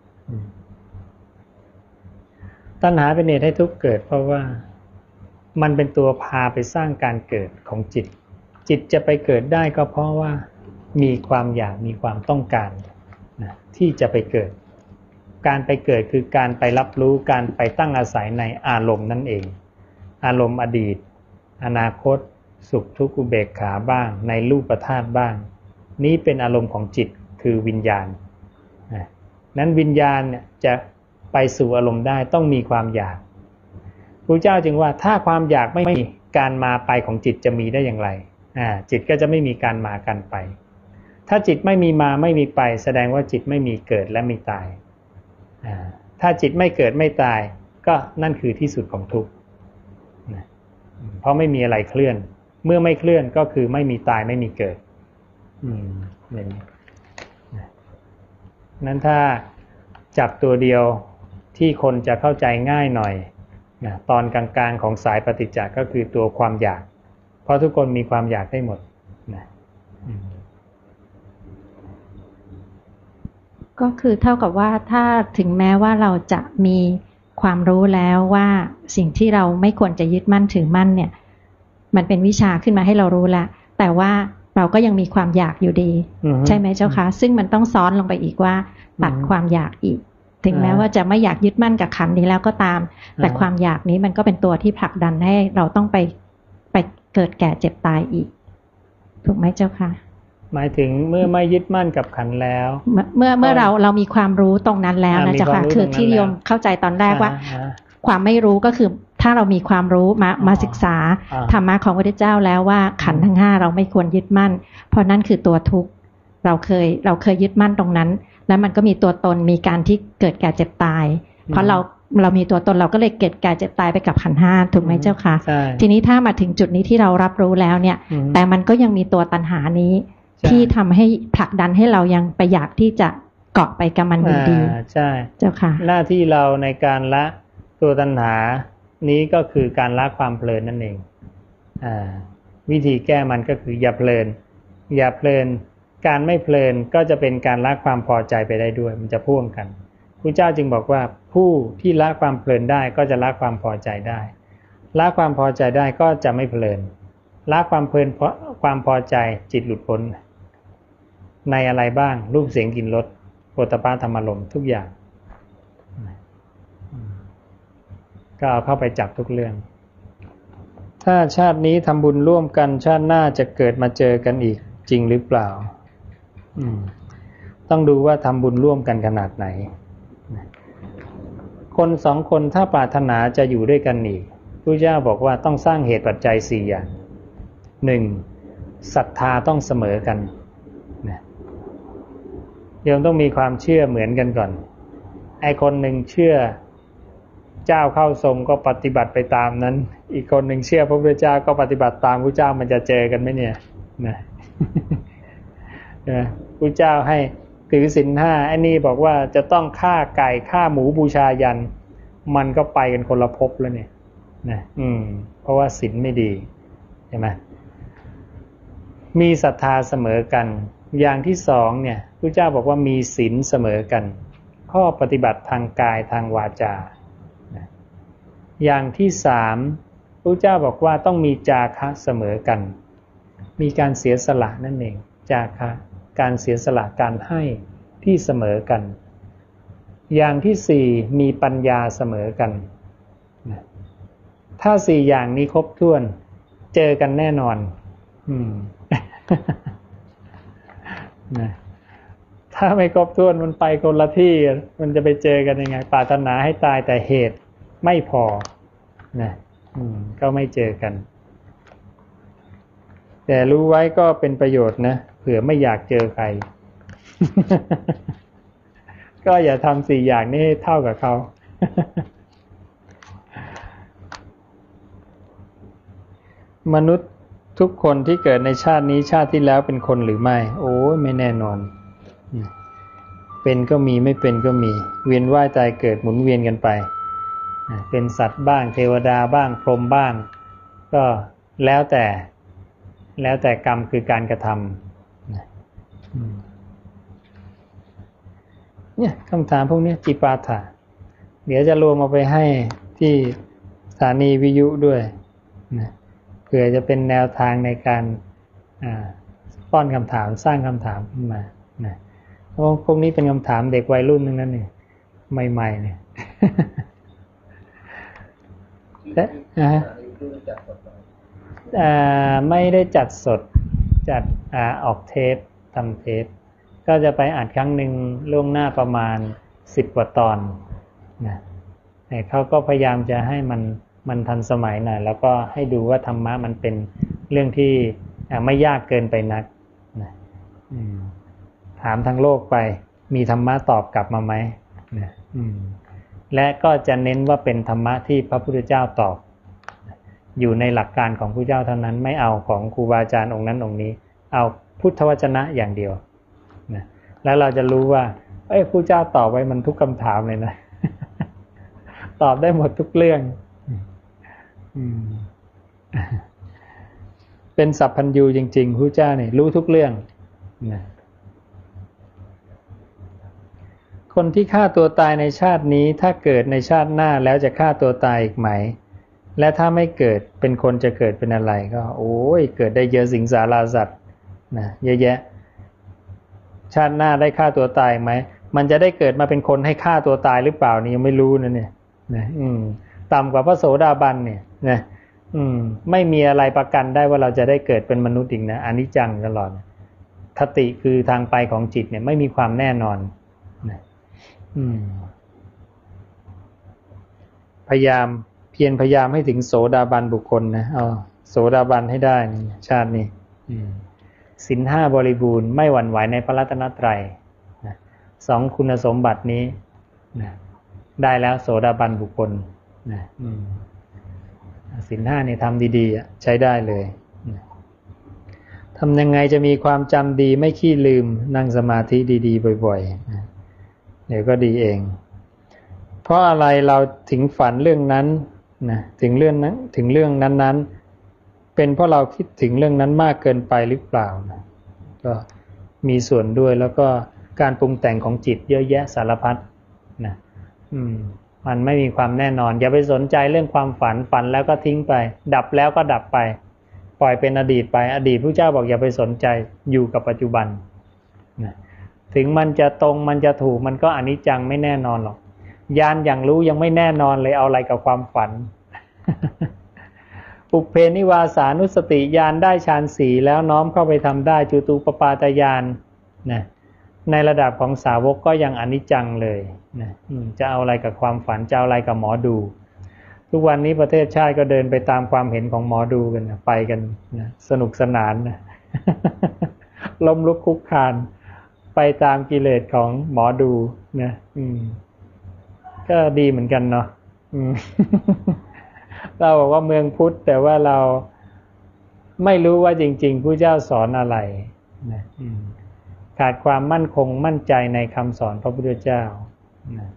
ตัณหาเป็นเหตุให้ทุกข์เกิดเพราะว่ามันเป็นตัวพาไปสร้างการเกิดของจิตจะไปเกิดได้ก็เพราะว่ามีความอยากมีความต้องการที่จะไปเกิดการไปเกิดคือการไปรับรู้การไปตั้งอาศัยในอารมณ์นั่นเองอารมณ์อดีตอนาคตสุขทุกข์อุเบกขาบ้างในรูปธาตุบ้างนี้เป็นอารมณ์ของจิตคือวิญญาณนั้นวิญญาณเนี่ยจะไปสู่อารมณ์ได้ต้องมีความอยากพระเจ้าจึงว่าถ้าความอยากไม่มีการมาไปของจิตจะมีได้อย่างไรจิตก็จะไม่มีการมากันไปถ้าจิตไม่มีมาไม่มีไปแสดงว่าจิตไม่มีเกิดและไม่ตายถ้าจิตไม่เกิดไม่ตายก็นั่นคือที่สุดของทุกข์เพราะไม่มีอะไรเคลื่อนเมื่อไม่เคลื่อนก็คือไม่มีตายไม่มีเกิดอย่างนี้นั้นถ้าจับตัวเดียวที่คนจะเข้าใจง่ายหน่อยตอนกลางๆของสายปฏิจจก็คือตัวความอยากเพราะทุกคนมีความอยากได้หมดก็คือเท่ากับว่าถ้าถึงแม้ว่าเราจะมีความรู้แล้วว่าสิ่งที่เราไม่ควรจะยึดมั่นถือมั่นเนี่ยมันเป็นวิชาขึ้นมาให้เรารู้แล้วแต่ว่าเราก็ยังมีความอยากอยู่ดีใช่ไหมเจ้าคะซึ่งมันต้องซ้อนลงไปอีกว่าตัดความอยากอีกถึงแม้ว่าจะไม่อยากยึดมั่นกับขันธ์นี้แล้วก็ตามแต่ความอยากนี้มันก็เป็นตัวที่ผลักดันให้เราต้องไปเกิดแก่เจ็บตายอีกถูกไหมเจ้าคะหมายถึงเมื่อไม่ยึดมั่นกับขันธ์แล้วเมื่อเรามีความรู้ตรงนั้นแล้วนะเจ้าค่ะคือที่โยมเข้าใจตอนแรกว่าความไม่รู้ก็คือถ้าเรามีความรู้มาศึกษาธรรมะของพระพุทธเจ้าแล้วว่าขันธ์ทั้ง5เราไม่ควรยึดมั่นเพราะนั่นคือตัวทุกข์เราเคยยึดมั่นตรงนั้นแล้วมันก็มีตัวตนมีการที่เกิดแก่เจ็บตายเพราะเรามีตัวตนเราก็เลยเกิดแก่เจ็บตายไปกับขันธ์5ถูกไหมเจ้าค่ะทีนี้ถ้ามาถึงจุดนี้ที่เรารับรู้แล้วเนี่ยแต่มันก็ยังมีตัวตัณหานี้ที่ทำให้ผลักดันให้เรายังไปอยากที่จะเกาะไปกับมันอยู่ดีใช่เจ้าค่ะหน้าที่เราในการละตัวตัณหานี้ก็คือการละความเพลินนั่นเองวิธีแก้มันก็คืออย่าเพลินการไม่เพลินก็จะเป็นการละความพอใจไปได้ด้วยมันจะพ่วงกันพระเจ้าจึงบอกว่าผู้ที่ละความเพลินได้ก็จะละความพอใจได้ละความพอใจได้ก็จะไม่เพลินละความเพลินเพราะความพอใจจิตหลุดพ้นในอะไรบ้างรูปเสียงกลิ่นรสโผฏฐัพพะธรรมารมณ์ทุกอย่างก็เอาเข้าไปจับทุกเรื่องถ้าชาตินี้ทำบุญร่วมกันชาติหน้าจะเกิดมาเจอกันอีกจริงหรือเปล่าต้องดูว่าทำบุญร่วมกันขนาดไหนคนสองคนถ้าปรารถนาจะอยู่ด้วยกันอีกพระเจ้าบอกว่าต้องสร้างเหตุปัจจัย4อย่าง1ศรัทธาต้องเสมอกันโยมต้องมีความเชื่อเหมือนกันก่อนไอ้คนหนึ่งเชื่อเจ้าเข้าทรงก็ปฏิบัติไปตามนั้นอีกคนหนึ่งเชื่อพระพุทธเจ้าก็ปฏิบัติตามพระเจ้ามันจะเจอกันไหมเนี่ยนะพระเจ้าให้ถือศีล5ไอ้นี่บอกว่าจะต้องฆ่าไก่ฆ่าหมูบูชายันมันก็ไปกันคนละภพแล้วเนี่ยนะเพราะว่าศีลไม่ดีใช่ไหมมีศรัทธาเสมอกันอย่างที่2เนี่ยพระเจ้าบอกว่ามีศีลเสมอกันข้อปฏิบัติทางกายทางวาจาอย่างที่3พระเจ้าบอกว่าต้องมีจาคะเสมอกันมีการเสียสละนั่นเองจาคะการเสียสละการให้ที่เสมอกันอย่างที่4มีปัญญาเสมอกันถ้า4อย่างนี้ครบถ้วนเจอกันแน่นอนถ้าไม่ครบถ้วนมันไปคนละที่มันจะไปเจอกันยังไงปรารถนาให้ตายแต่เหตุไม่พอนะก็ไม่เจอกันแต่รู้ไว้ก็เป็นประโยชน์นะเผื่อไม่อยากเจอใคร ก็อย่าทำ4อย่างนี้เท่ากับเขา มนุษย์ทุกคนที่เกิดในชาตินี้ชาติที่แล้วเป็นคนหรือไม่โอ้ยไม่แน่นอนเป็นก็มีไม่เป็นก็มีเวียนว่ายตายเกิดหมุนเวียนกันไปเป็นสัตว์บ้างเทวดาบ้างพรหมบ้างก็แล้วแต่กรรมคือการกระทำเนี่ยคำถามพวกนี้จิปาถะเดี๋ยวจะรวมเอาไปให้ที่สถานีวิทยุด้วยนะเพื่อจะเป็นแนวทางในการป้อนคำถามสร้างคำถามขึ้นมานะพวกนี้เป็นคำถามเด็กวัยรุ่นนึงนั่นนี่ใหม่ๆเนี่ยไม่ได้จัดสดจัดออกเทปทำเทปก็จะไปอัดครั้งหนึ่งล่วงหน้าประมาณ10 กว่าตอนนะแต่เขาก็พยายามจะให้มันทันสมัยหน่อยแล้วก็ให้ดูว่าธรรมะมันเป็นเรื่องที่ไม่ยากเกินไปนักนะถามทางโลกไปมีธรรมะตอบกลับมาไหมนะและก็จะเน้นว่าเป็นธรรมะที่พระพุทธเจ้าตอบอยู่ในหลักการของพระเจ้าเท่านั้นไม่เอาของครูบาอาจารย์องค์นั้นองค์นี้เอาพุทธวจนะอย่างเดียวนะแล้วเราจะรู้ว่าพระเจ้าตอบไว้มันทุกคำถามเลยนะ ตอบได้หมดทุกเรื่องเป็นสัพพัญญูจริงๆพระเจ้าเนี่ยรู้ทุกเรื่องนะคนที่ฆ่าตัวตายในชาตินี้ถ้าเกิดในชาติหน้าแล้วจะฆ่าตัวตายอีกไหมและถ้าไม่เกิดเป็นคนจะเกิดเป็นอะไรก็โอ้ยเกิดได้เยอะสิงสาราสัตว์นะเยอะแยะชาติหน้าได้ฆ่าตัวตายไหมมันจะได้เกิดมาเป็นคนให้ฆ่าตัวตายหรือเปล่านี่ยังไม่รู้นะเนี่ยนะต่ำกว่าพระโสดาบันเนี่ยนะไม่มีอะไรประกันได้ว่าเราจะได้เกิดเป็นมนุษย์อีกนะอนิจจังตลอดคติคือทางไปของจิตเนี่ยไม่มีความแน่นอนนะพยายามให้ถึงโสดาบันบุคคลนะเอาโสดาบันให้ได้ชาตินี้ศีล 5บริบูรณ์ไม่หวั่นไหวในพระรัตนตรัย2คุณสมบัตินี้ได้แล้วโสดาบันบุคคลศีล 5เนี่ยทำดีๆใช้ได้เลยทำยังไงจะมีความจำดีไม่ขี้ลืมนั่งสมาธิดีๆบ่อยๆเดี๋ยวก็ดีเองเพราะอะไรเราถึงฝันเรื่องนั้นนะถึงเรื่องนั้นเป็นเพราะเราคิดถึงเรื่องนั้นมากเกินไปหรือเปล่านะก็มีส่วนด้วยแล้วก็การปรุงแต่งของจิตเยอะแยะสารพัดนะมันไม่มีความแน่นอนอย่าไปสนใจเรื่องความฝันแล้วก็ทิ้งไปดับแล้วก็ดับไปปล่อยเป็นอดีตไปอดีตพระเจ้าบอกอย่าไปสนใจอยู่กับปัจจุบันนะถึงมันจะตรงมันจะถูกมันก็อนิจจังไม่แน่นอนหรอกญาณอย่างรู้ยังไม่แน่นอนเลยเอาอะไรกับความฝัน ปุพเพนิวาสานุสติญาณได้ฌานสี่แล้วน้อมเข้าไปทำได้จุตูปปาตญาณนะในระดับของสาวกก็ยังอนิจจังเลยนะจะเอาอะไรกับความฝันจะเอาอะไรกับหมอดูทุกวันนี้ประเทศชาติก็เดินไปตามความเห็นของหมอดูกันนะไปกันนะสนุกสนานนะ ล้มลุกคลุกคลานไปตามกิเลสของหมอดูนะก็ดีเหมือนกันเนาะ เราบอกว่าเมืองพุทธแต่ว่าเราไม่รู้ว่าจริงๆพระเจ้าสอนอะไรนะขาดความมั่นคงมั่นใจในคำสอนพระพุทธเจ้านะ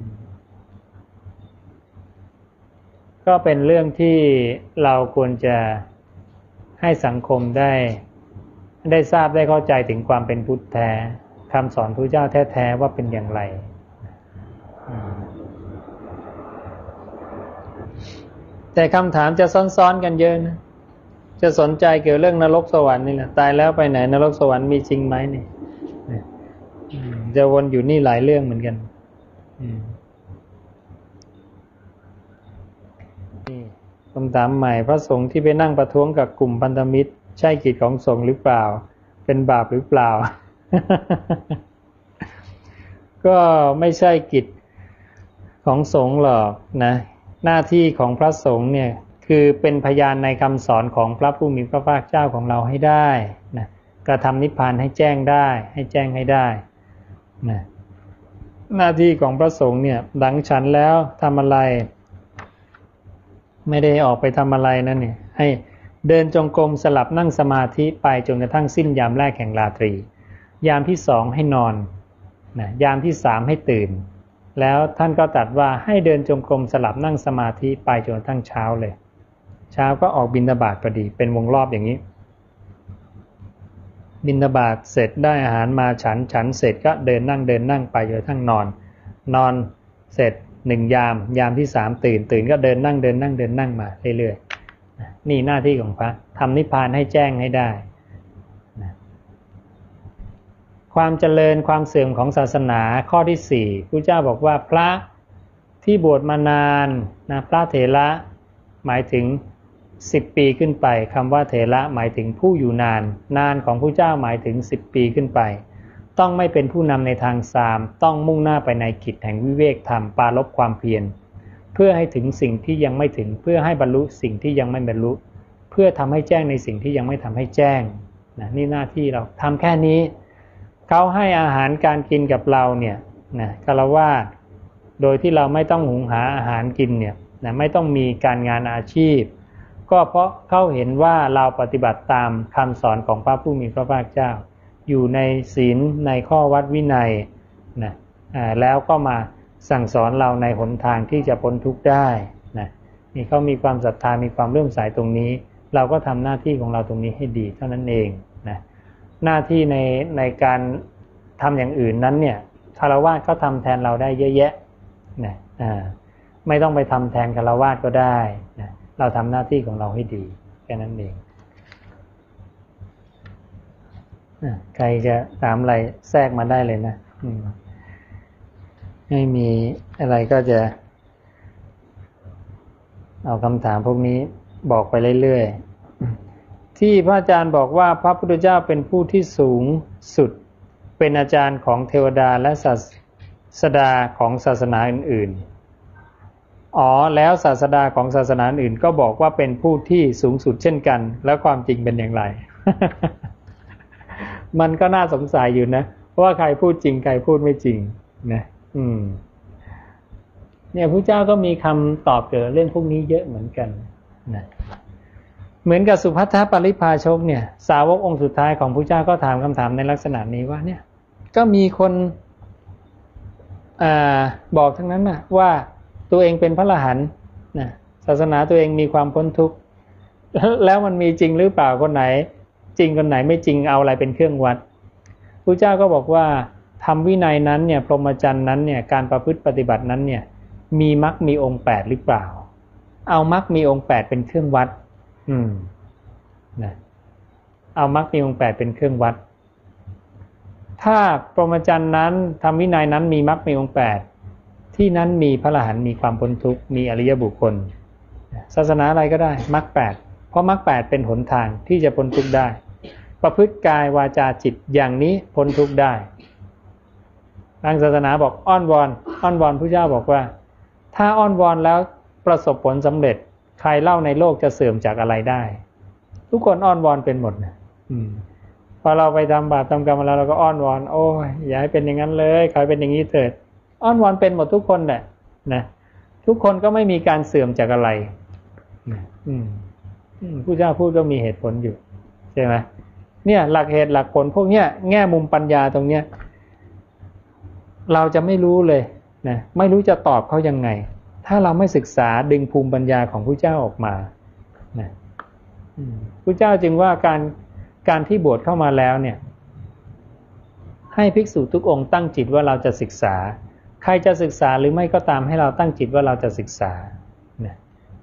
ก็เป็นเรื่องที่เราควรจะให้สังคมได้ทราบได้เข้าใจถึงความเป็นพุทธแท้คำสอนพระเจ้าแท้ๆว่าเป็นอย่างไรแต่คำถามจะซ้อนๆกันเยอะนะจะสนใจเกี่ยวเรื่องนรกสวรรค์นี่แหละตายแล้วไปไหนนรกสวรรค์มีจริงไหมนี่จะวนอยู่นี่หลายเรื่องเหมือนกันนี่คำถามใหม่พระสงฆ์ที่ไปนั่งประท้วงกับกลุ่มพันธมิตรใช่กิจของสงฆ์หรือเปล่าเป็นบาปหรือเปล่า ก็ไม่ใช่กิจของสงฆ์หรอกนะหน้าที่ของพระสงฆ์เนี่ยคือเป็นพยานในคำสอนของพระผู้มีพระภาคเจ้าของเราให้ได้นะกระทำนิพพานให้แจ้งได้ให้แจ้งให้ได้นะหน้าที่ของพระสงฆ์เนี่ยหลังฉันแล้วทำอะไรไม่ได้ออกไปทำอะไรนั่นเนี่ยให้เดินจงกรมสลับนั่งสมาธิไปจนกระทั่งสิ้นยามแรกแห่งราตรียามที่สองให้นอนนะยามที่สามให้ตื่นแล้วท่านก็ตรัสว่าให้เดินจงกรมสลับนั่งสมาธิไปจนกระทั่งเช้าเลยเช้าก็ออกบิณฑบาตพอดีเป็นวงรอบอย่างนี้บิณฑบาตเสร็จได้อาหารมาฉันเสร็จก็เดินนั่งไปจนกระทั่งนอนเสร็จหนึ่งยามที่สามตื่นก็เดินนั่งมาเรื่อยๆนี่หน้าที่ของพระทำนิพพานให้แจ้งให้ได้ความเจริญความเสื่อมของศาสนาข้อที่สี่พระเจ้าบอกว่าพระที่บวชมานานนะพระเถระหมายถึง10 ปีขึ้นไปคำว่าเถระหมายถึงผู้อยู่นานของพระเจ้าหมายถึง10 ปีขึ้นไปต้องไม่เป็นผู้นำในทางสามต้องมุ่งหน้าไปในกิจแห่งวิเวกธรรมปรารภความเพียรเพื่อให้ถึงสิ่งที่ยังไม่ถึงเพื่อให้บรรลุสิ่งที่ยังไม่บรรลุเพื่อทำให้แจ้งในสิ่งที่ยังไม่ทำให้แจ้งนะนี่หน้าที่เราทำแค่นี้เขาให้อาหารการกินกับเราเนี่ยนะฆราวาสโดยที่เราไม่ต้องหุงหาอาหารกินเนี่ยนะไม่ต้องมีการงานอาชีพก็เพราะเขาเห็นว่าเราปฏิบัติตามคำสอนของพระผู้มีพระภาคเจ้าอยู่ในศีลในข้อวัดวินัยนะแล้วก็มาสั่งสอนเราในหนทางที่จะพ้นทุกข์ได้นะนี่เขามีความศรัทธามีความเลื่อมใสตรงนี้เราก็ทำหน้าที่ของเราตรงนี้ให้ดีเท่านั้นเองนะหน้าที่ในการทำอย่างอื่นนั้นเนี่ยฆราวาสเขาทำแทนเราได้เยอะแยะนะไม่ต้องไปทำแทนฆราวาสก็ได้นะเราทำหน้าที่ของเราให้ดีแค่นั้นเองใครจะถามอะไรแทรกมาได้เลยนะไม่มีอะไรก็จะเอาคำถามพวกนี้บอกไปเรื่อยๆที่พระอาจารย์บอกว่าพระพุทธเจ้าเป็นผู้ที่สูงสุดเป็นอาจารย์ของเทวดาและศาสดาของศาสนาอื่นๆแล้วศาสดาของศาสนาอื่นก็บอกว่าเป็นผู้ที่สูงสุดเช่นกันแล้วความจริงเป็นอย่างไร มันก็น่าสงสัยอยู่นะว่าใครพูดจริงใครพูดไม่จริงนะเนี่ยพระเจ้าก็มีคำตอบเกี่ยวกับเรื่องพวกนี้เยอะเหมือนกันนะเหมือนกับสุภัททปริภาชกเนี่ยสาวกองค์สุดท้ายของพระเจ้าก็ถามคำถามในลักษณะนี้ว่าเนี่ยก็มีคนบอกทั้งนั้นนะว่าตัวเองเป็นพระอรหันต์นะศาสนาตัวเองมีความพ้นทุกข์แล้วมันมีจริงหรือเปล่าคนไหนจริงคนไหนไม่จริงเอาอะไรเป็นเครื่องวัดพระเจ้าก็บอกว่าธรรมวินัยนั้นเนี่ยพรหมจรรย์นั้นเนี่ยการประพฤติปฏิบัตินั้นเนี่ยมีมรรคมีองค์8หรือเปล่าเอามรรคมีองค์8เป็นเครื่องวัดนะเอามรรคมีองค์8เป็นเครื่องวัดถ้าพรหมจรรย์นั้นธรรมวินัยนั้นมีมรรคมีองค์8ที่นั้นมีพระอรหันต์มีความพ้นทุกข์มีอริยบุคคลศาสนาอะไรก็ได้มรรค8เพราะมรรค8เป็นหนทางที่จะพ้นทุกข์ได้ประพฤติกายวาจาจิตอย่างนี้พ้นทุกข์ได้ทางศาสนาบอกอ้อนวอนพระเจ้าบอกว่าถ้าอ้อนวอนแล้วประสบผลสำเร็จใครเล่าในโลกจะเสื่อมจากอะไรได้ทุกคนอ้อนวอนเป็นหมดนะพอเราไปทำบาปทำกรรมมาแล้วเราก็อ้อนวอนโอ้ยอย่าให้เป็นอย่างนั้นเลยขอให้เป็นอย่างนี้เถิดอ้อนวอนเป็นหมดทุกคนแหละนะทุกคนก็ไม่มีการเสื่อมจากอะไรผู้เจ้าพูดก็มีเหตุผลอยู่ใช่ไหมเนี่ยหลักเหตุหลักผลพวกเนี้ยแง่มุมปัญญาตรงเนี้ยเราจะไม่รู้เลยนะไม่รู้จะตอบเขายังไงถ้าเราไม่ศึกษาดึงภูมิปัญญาของผู้เจ้าออกมานะผู้เจ้าจึงว่าการที่บวชเข้ามาแล้วเนี่ยให้ภิกษุทุกองค์ตั้งจิตว่าเราจะศึกษาใครจะศึกษาหรือไม่ก็ตามให้เราตั้งจิตว่าเราจะศึกษานะ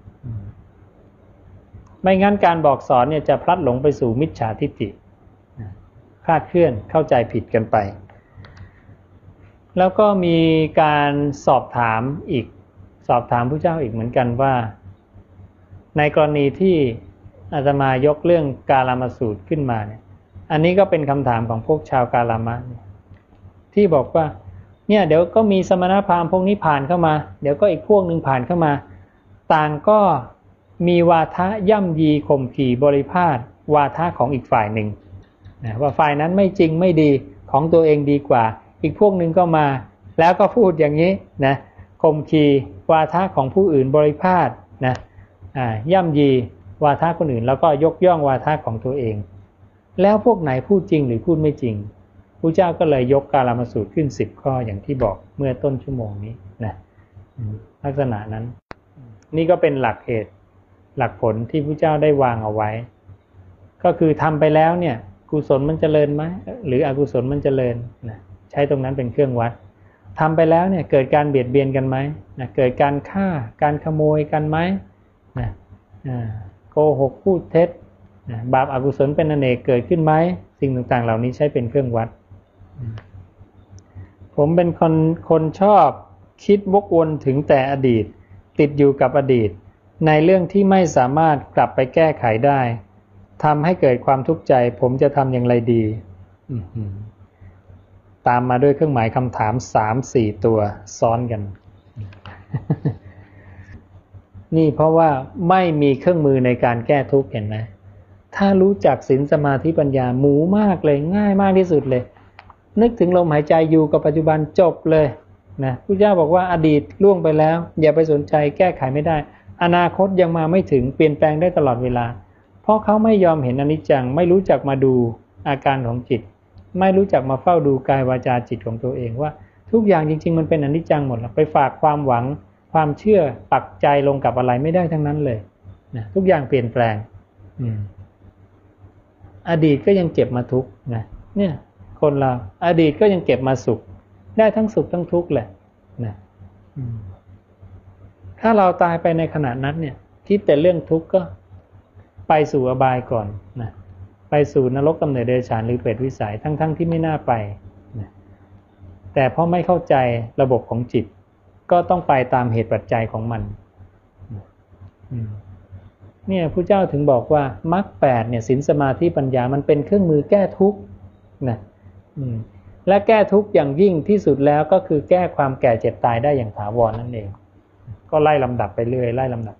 ไม่งั้นการบอกสอนเนี่ยจะพลัดหลงไปสู่มิจฉาทิฏฐิคลาดเคลื่อนเข้าใจผิดกันไปแล้วก็มีการสอบถามผู้เจ้าอีกเหมือนกันว่าในกรณีที่อาตมายกเรื่องกาลามสูตรขึ้นมาเนี่ยอันนี้ก็เป็นคำถามของพวกชาวกาลามะที่บอกว่าเนี่ยเดี๋ยวก็มีสมณพราหมณ์พวกนี้ผ่านเข้ามาเดี๋ยวก็อีกพวกหนึ่งผ่านเข้ามาต่างก็มีวาทะย่ำยีข่มขี่บริพาทวาทะของอีกฝ่ายหนึ่งนะว่าฝ่ายนั้นไม่จริงไม่ดีของตัวเองดีกว่าอีกพวกหนึ่งก็มาแล้วก็พูดอย่างนี้นะข่มขี่วาทะของผู้อื่นบริพาทนะย่ำยีวาทะคนอื่นแล้วก็ยกย่องวาทะของตัวเองแล้วพวกไหนพูดจริงหรือพูดไม่จริงพระเจ้าก็เลยยกกาลามสูตรขึ้น10ข้ออย่างที่บอกเมื่อต้นชั่วโมงนี้นะลักษณะนั้นนี่ก็เป็นหลักเหตุหลักผลที่พระเจ้าได้วางเอาไว้ก็คือทำไปแล้วเนี่ยกุศลมันเจริญไหมหรืออกุศลมันเจริญนะใช้ตรงนั้นเป็นเครื่องวัดทำไปแล้วเนี่ยเกิดการเบียดเบียนกันไหมนะเกิดการฆ่าการขโมยกันไหมนะโกหกพูดเท็จบาปอกุศลเป็นอเนกเกิดขึ้นไหมสิ่งต่างๆเหล่านี้ใช้เป็นเครื่องวัดผมเป็นคนชอบคิดวกวนถึงแต่อดีตติดอยู่กับอดีตในเรื่องที่ไม่สามารถกลับไปแก้ไขได้ทำให้เกิดความทุกข์ใจผมจะทำอย่างไรดีตามมาด้วยเครื่องหมายคำถาม 3-4 ตัวซ้อนกัน นี่เพราะว่าไม่มีเครื่องมือในการแก้ทุกข์เห็นไหมถ้ารู้จักศีลสมาธิปัญญาหมูมากเลยง่ายมากที่สุดเลยนึกถึงลมหายใจอยู่กับปัจจุบันจบเลยนะพุทธเจ้าบอกว่าอดีตล่วงไปแล้วอย่าไปสนใจแก้ไขไม่ได้อนาคตยังมาไม่ถึงเปลี่ยนแปลงได้ตลอดเวลาเพราะเขาไม่ยอมเห็นอนิจจังไม่รู้จักมาดูอาการของจิตไม่รู้จักมาเฝ้าดูกายวาจาจิตของตัวเองว่าทุกอย่างจริงๆมันเป็นอนิจจังหมดแล้วไปฝากความหวังความเชื่อปักใจลงกับอะไรไม่ได้ทั้งนั้นเลยนะทุกอย่างเปลี่ยนแปลงอดีตก็ยังเก็บมาทุกข์นะเนี่ยคนเราอดีตก็ยังเก็บมาสุขได้ทั้งสุขทั้งทุกข์แหละนะถ้าเราตายไปในขณะนั้นเนี่ยคิดแต่เรื่องทุกข์ก็ไปสู่อบายก่อนนะไปสู่นรกกำเนิดเดรัจฉานหรือเปรตวิสัยทั้งที่ไม่น่าไปนะแต่เพราะไม่เข้าใจระบบของจิตก็ต้องไปตามเหตุปัจจัยของมันเนี่ยพระเจ้าถึงบอกว่ามรรค8เนี่ยศีลสมาธิปัญญามันเป็นเครื่องมือแก้ทุกข์นะและแก้ทุกข์อย่างยิ่งที่สุดแล้วก็คือแก้ความแก่เจ็บตายได้อย่างถาวรนั่นเองก็ไล่ลำดับไปเรื่อย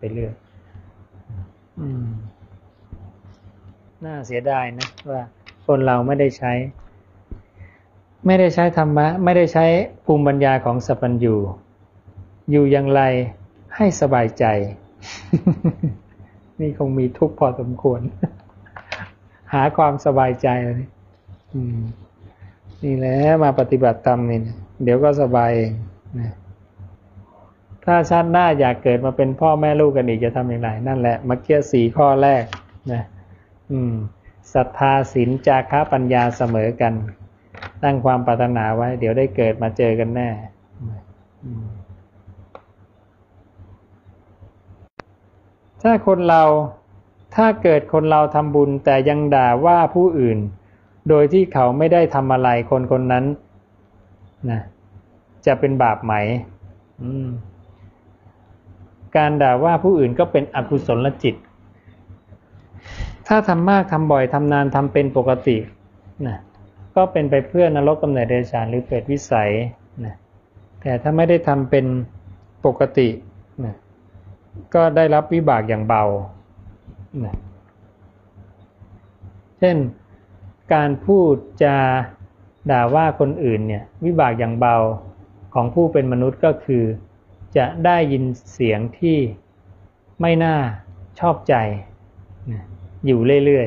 น่าเสียดายนะว่าคนเราไม่ได้ใช้ธรรมะไม่ได้ใช้ภูมิปัญญาของสัพพัญญูอยู่อย่างไรให้สบายใจนี่คงมีทุกข์พอสมควร หาความสบายใจเลยนี่แหละมาปฏิบัติธรรมนี่เดี๋ยวก็สบายเองนะถ้าชาติหน้าอยากเกิดมาเป็นพ่อแม่ลูกกันอีกจะทำอย่างไรนั่นแหละเมื่อกี้4 ข้อแรกนะศรัทธาศีลจาคะปัญญาเสมอกันตั้งความปรารถนาไว้เดี๋ยวได้เกิดมาเจอกันแน่ถ้าเกิดคนเราทำบุญแต่ยังด่าว่าผู้อื่นโดยที่เขาไม่ได้ทำอะไรคนนั้นนะจะเป็นบาปไหมการด่าว่าผู้อื่นก็เป็นอกุศลจิตถ้าทำมากทำบ่อยทำนานทำเป็นปกตินะก็เป็นไปเพื่อนรกกำเนิดเดรัจฉานหรือเปรตวิสัยนะแต่ถ้าไม่ได้ทำเป็นปกตินะก็ได้รับวิบากอย่างเบานะเช่นการพูดจาด่าว่าคนอื่นเนี่ยวิบากอย่างเบาของผู้เป็นมนุษย์ก็คือจะได้ยินเสียงที่ไม่น่าชอบใจนะอยู่เรื่อย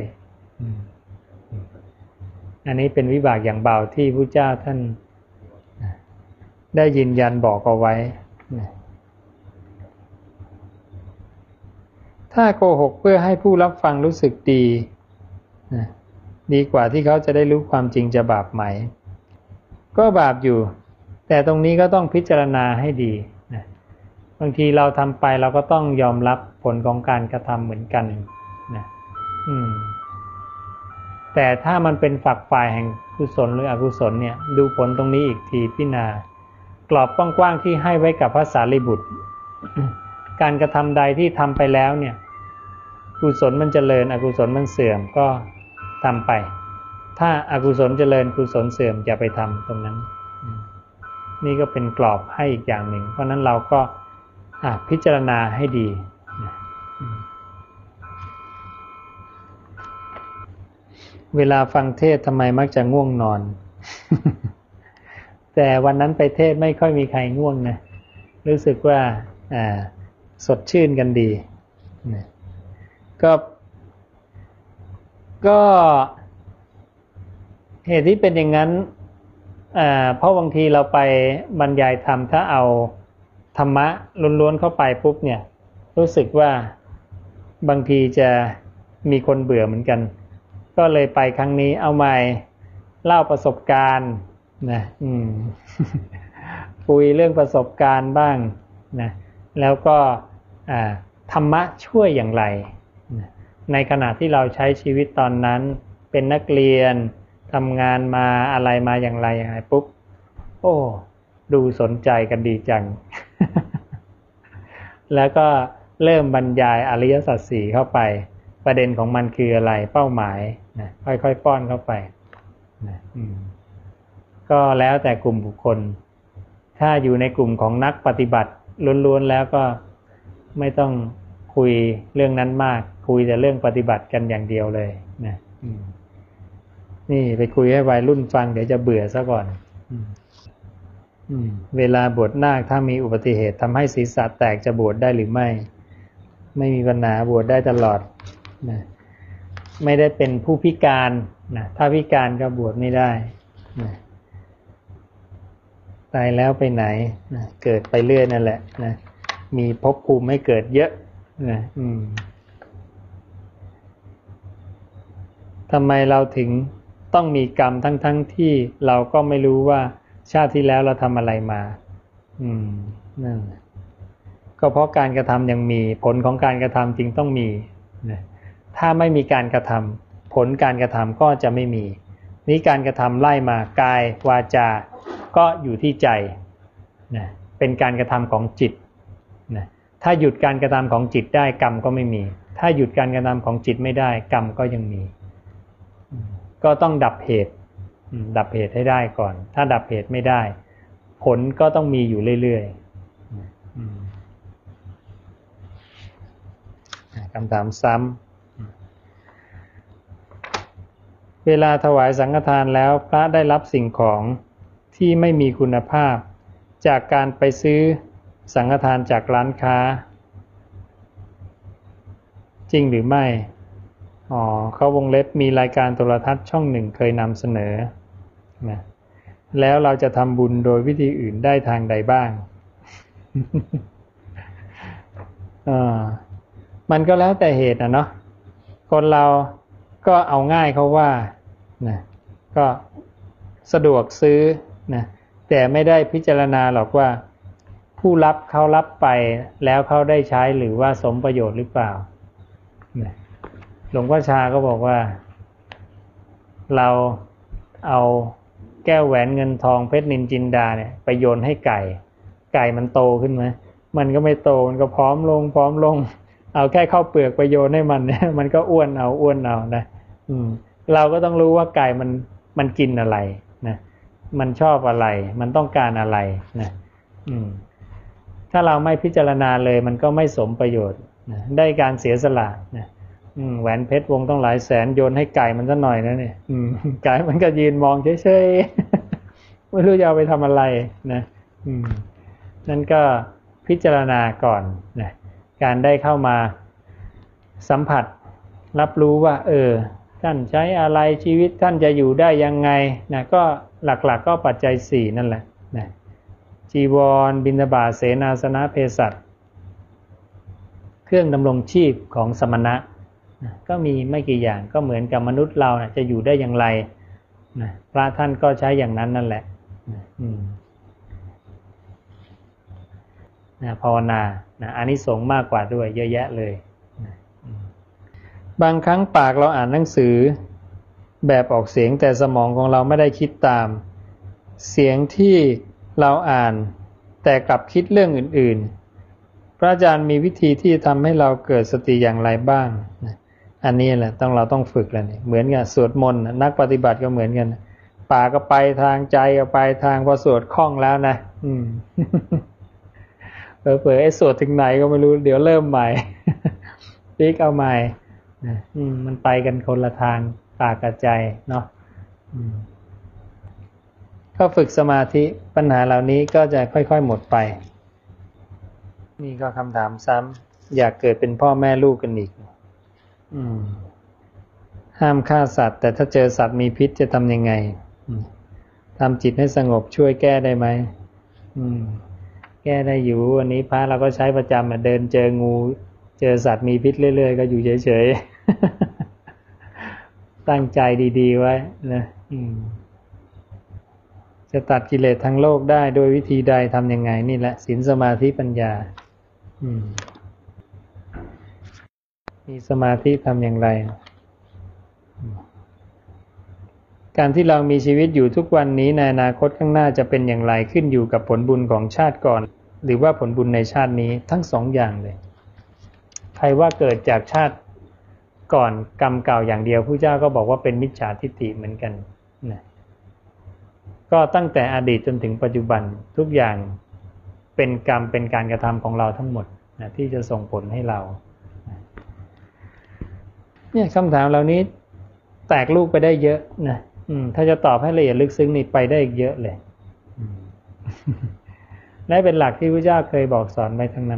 ๆอันนี้เป็นวิบากอย่างเบาที่พระเจ้าท่านได้ยืนยันบอกเอาไว้นะถ้าโกหกเพื่อให้ผู้รับฟังรู้สึกดีนะดีกว่าที่เขาจะได้รู้ความจริงจะบาปไหมก็บาปอยู่แต่ตรงนี้ก็ต้องพิจารณาให้ดีนะบางทีเราทำไปเราก็ต้องยอมรับผลของการกระทำเหมือนกันนะแต่ถ้ามันเป็นฝักฝ่ายแห่งกุศลหรืออกุศลเนี่ยดูผลตรงนี้อีกทีพิจารณากรอบกว้างๆที่ให้ไว้กับพระสารีบุตร การกระทำใดที่ทำไปแล้วเนี่ยกุศลมันเจริญอกุศลมันเสื่อมก็ทำไปถ้าอกุศลเจริญกุศลเสื่อมอย่าไปทำตรงนั้นนี่ก็เป็นกรอบให้อีกอย่างหนึ่งเพราะนั้นเราก็พิจารณาให้ดีเวลาฟังเทศทำไมมักจะง่วงนอน แต่วันนั้นไปเทศไม่ค่อยมีใครง่วงนะรู้สึกว่าสดชื่นกันดีก็เหตุที่เป็นอย่างนั้นเพราะบางทีเราไปบรรยายธรรมถ้าเอาธรรมะล้วนๆเข้าไปปุ๊บเนี่ยรู้สึกว่าบางทีจะมีคนเบื่อเหมือนกันก็เลยไปครั้งนี้เอาใหม่เล่าประสบการณ์นะคุยเรื่องประสบการณ์บ้างนะแล้วก็ธรรมะช่วยอย่างไรในขณะที่เราใช้ชีวิตตอนนั้นเป็นนักเรียนทำงานมาอะไรมาอย่างไรปุ๊บโอ้ดูสนใจกันดีจัง แล้วก็เริ่มบรรยายอริยสัจสี่เข้าไปประเด็นของมันคืออะไรเป้าหมายนะค่อยๆป้อนเข้าไปนะก็แล้วแต่กลุ่มบุคคลถ้าอยู่ในกลุ่มของนักปฏิบัติล้วนๆแล้วก็ไม่ต้องคุยเรื่องนั้นมากคุยแต่เรื่องปฏิบัติกันอย่างเดียวเลยนะนี่ไปคุยให้วัยรุ่นฟังเดี๋ยวจะเบื่อซะก่อนเวลาบวชนาคถ้ามีอุบัติเหตุทำให้ศีรษะแตกจะบวชได้หรือไม่มีปัญหาบวชได้ตลอดนะไม่ได้เป็นผู้พิการนะถ้าพิการก็บวชไม่ได้นะตายแล้วไปไหนนะเกิดไปเรื่อยนั่นแหละนะมีภพภูมิให้เกิดเยอะนะทำไมเราถึงต้องมีกรรมทั้งที่เราก็ไม่รู้ว่าชาติที่แล้วเราทำอะไรมานั่นก็เพราะการกระทำยังมีผลของการกระทำจึงต้องมีนะถ้าไม่มีการกระทำผลการกระทำก็จะไม่มีนี้การกระทำไล่มากายวาจาก็อยู่ที่ใจนะเป็นการกระทำของจิตนะถ้าหยุดการกระทำของจิตได้กรรมก็ไม่มีถ้าหยุดการกระทำของจิตไม่ได้กรรมก็ยังมีก็ต้องดับเหตุให้ได้ก่อนถ้าดับเหตุไม่ได้ผลก็ต้องมีอยู่เรื่อยๆคำถามซ้ำเวลาถวายสังฆทานแล้วพระได้รับสิ่งของที่ไม่มีคุณภาพจากการไปซื้อสังฆทานจากร้านค้าจริงหรือไม่เขาวงเล็บมีรายการโทรทัศน์ช่องหนึ่งเคยนำเสนอนะแล้วเราจะทำบุญโดยวิธีอื่นได้ทางใดบ้าง มันก็แล้วแต่เหตุเนาะคนเราก็เอาง่ายเขาว่านะก็สะดวกซื้อนะแต่ไม่ได้พิจารณาหรอกว่าผู้รับเขารับไปแล้วเขาได้ใช้หรือว่าสมประโยชน์หรือเปล่านะหลวงพ่อชาก็บอกว่าเราเอาแก้วแหวนเงินทองเพชรนินจินดาเนี่ยไปโยนให้ไก่มันโตขึ้นไหมมันก็ไม่โตมันก็พร้อมลงเอาแค่ข้าวเปลือกไปโยนให้มันเนี่ยมันก็อ้วนเอานะเราก็ต้องรู้ว่าไก่มันกินอะไรนะมันชอบอะไรมันต้องการอะไรนะถ้าเราไม่พิจารณาเลยมันก็ไม่สมประโยชน์นะได้การเสียสละนะแหวนเพชรวงต้องหลายแสนโยนให้ไก่มันซะหน่อยนะเนี่ยไก่มันก็ยืนมองเฉยๆไม่รู้จะเอาไปทำอะไรนะนั่นก็พิจารณาก่อนนะการได้เข้ามาสัมผัสรับรู้ว่าท่านใช้อะไรชีวิตท่านจะอยู่ได้ยังไงนะก็หลักๆก็ปัจจัย4นั่นแหละนะจีวรบิณฑบาตเสนาสนะเภสัชเครื่องดำรงชีพของสมณะก็มีไม่กี่อย่างก็เหมือนกับมนุษย์เราจะอยู่ได้อย่างไรนะพระท่านก็ใช้อย่างนั้นนั่นแหละภาวนาอานิสงส์มากกว่าด้วยเยอะแยะเลยบางครั้งปากเราอ่านหนังสือแบบออกเสียงแต่สมองของเราไม่ได้คิดตามเสียงที่เราอ่านแต่กลับคิดเรื่องอื่นๆพระอาจารย์มีวิธีที่ทำให้เราเกิดสติอย่างไรบ้างอันนี้แหละเราต้องฝึกแล้วนี่เหมือนกับสวดมนต์นักปฏิบัติก็เหมือนกันปากก็ไปทางใจก็ไปทางพอสวดคล่องแล้วนะเผลอๆสวดถึงไหนก็ไม่รู้เดี๋ยวเริ่มใหม่ปิ๊กเอาใหม่มันไปกันคนละทางปากกับใจเนาะก็ฝึกสมาธิปัญหาเหล่านี้ก็จะค่อยๆหมดไปนี่ก็คำถามซ้ำอยากเกิดเป็นพ่อแม่ลูกกันอีกห้ามฆ่าสัตว์แต่ถ้าเจอสัตว์มีพิษจะทำยังไงทำจิตให้สงบช่วยแก้ได้ไหมแก้ได้อยู่วันนี้พระเราก็ใช้ประจำเดินเจองูเจอสัตว์มีพิษเรื่อยๆก็อยู่เฉยๆตั้งใจดีๆไว้นะจะตัดกิเลสทั้งโลกได้โดยวิธีใดทำยังไงนี่แหละศีลสมาธิปัญญามีสมาธิทำอย่างไรการที่เรามีชีวิตอยู่ทุกวันนี้ในอนาคตข้างหน้าจะเป็นอย่างไรขึ้นอยู่กับผลบุญของชาติก่อนหรือว่าผลบุญในชาตินี้ทั้งสองอย่างเลยใครว่าเกิดจากชาติก่อนกรรมเก่าอย่างเดียวพระเจ้าก็บอกว่าเป็นมิจฉาทิฏฐิเหมือนกันนะก็ตั้งแต่อดีตจนถึงปัจจุบันทุกอย่างเป็นกรรมเป็นการกระทำของเราทั้งหมดนะที่จะส่งผลให้เราเนี่ยคำถามเหล่านี้แตกลูกไปได้เยอะนะถ้าจะตอบให้ละเอียดลึกซึ้งนี่ไปได้อีกเยอะเลยและเป็นหลักที่พระเจ้าเคยบอกสอนไว้ทั้งนั้น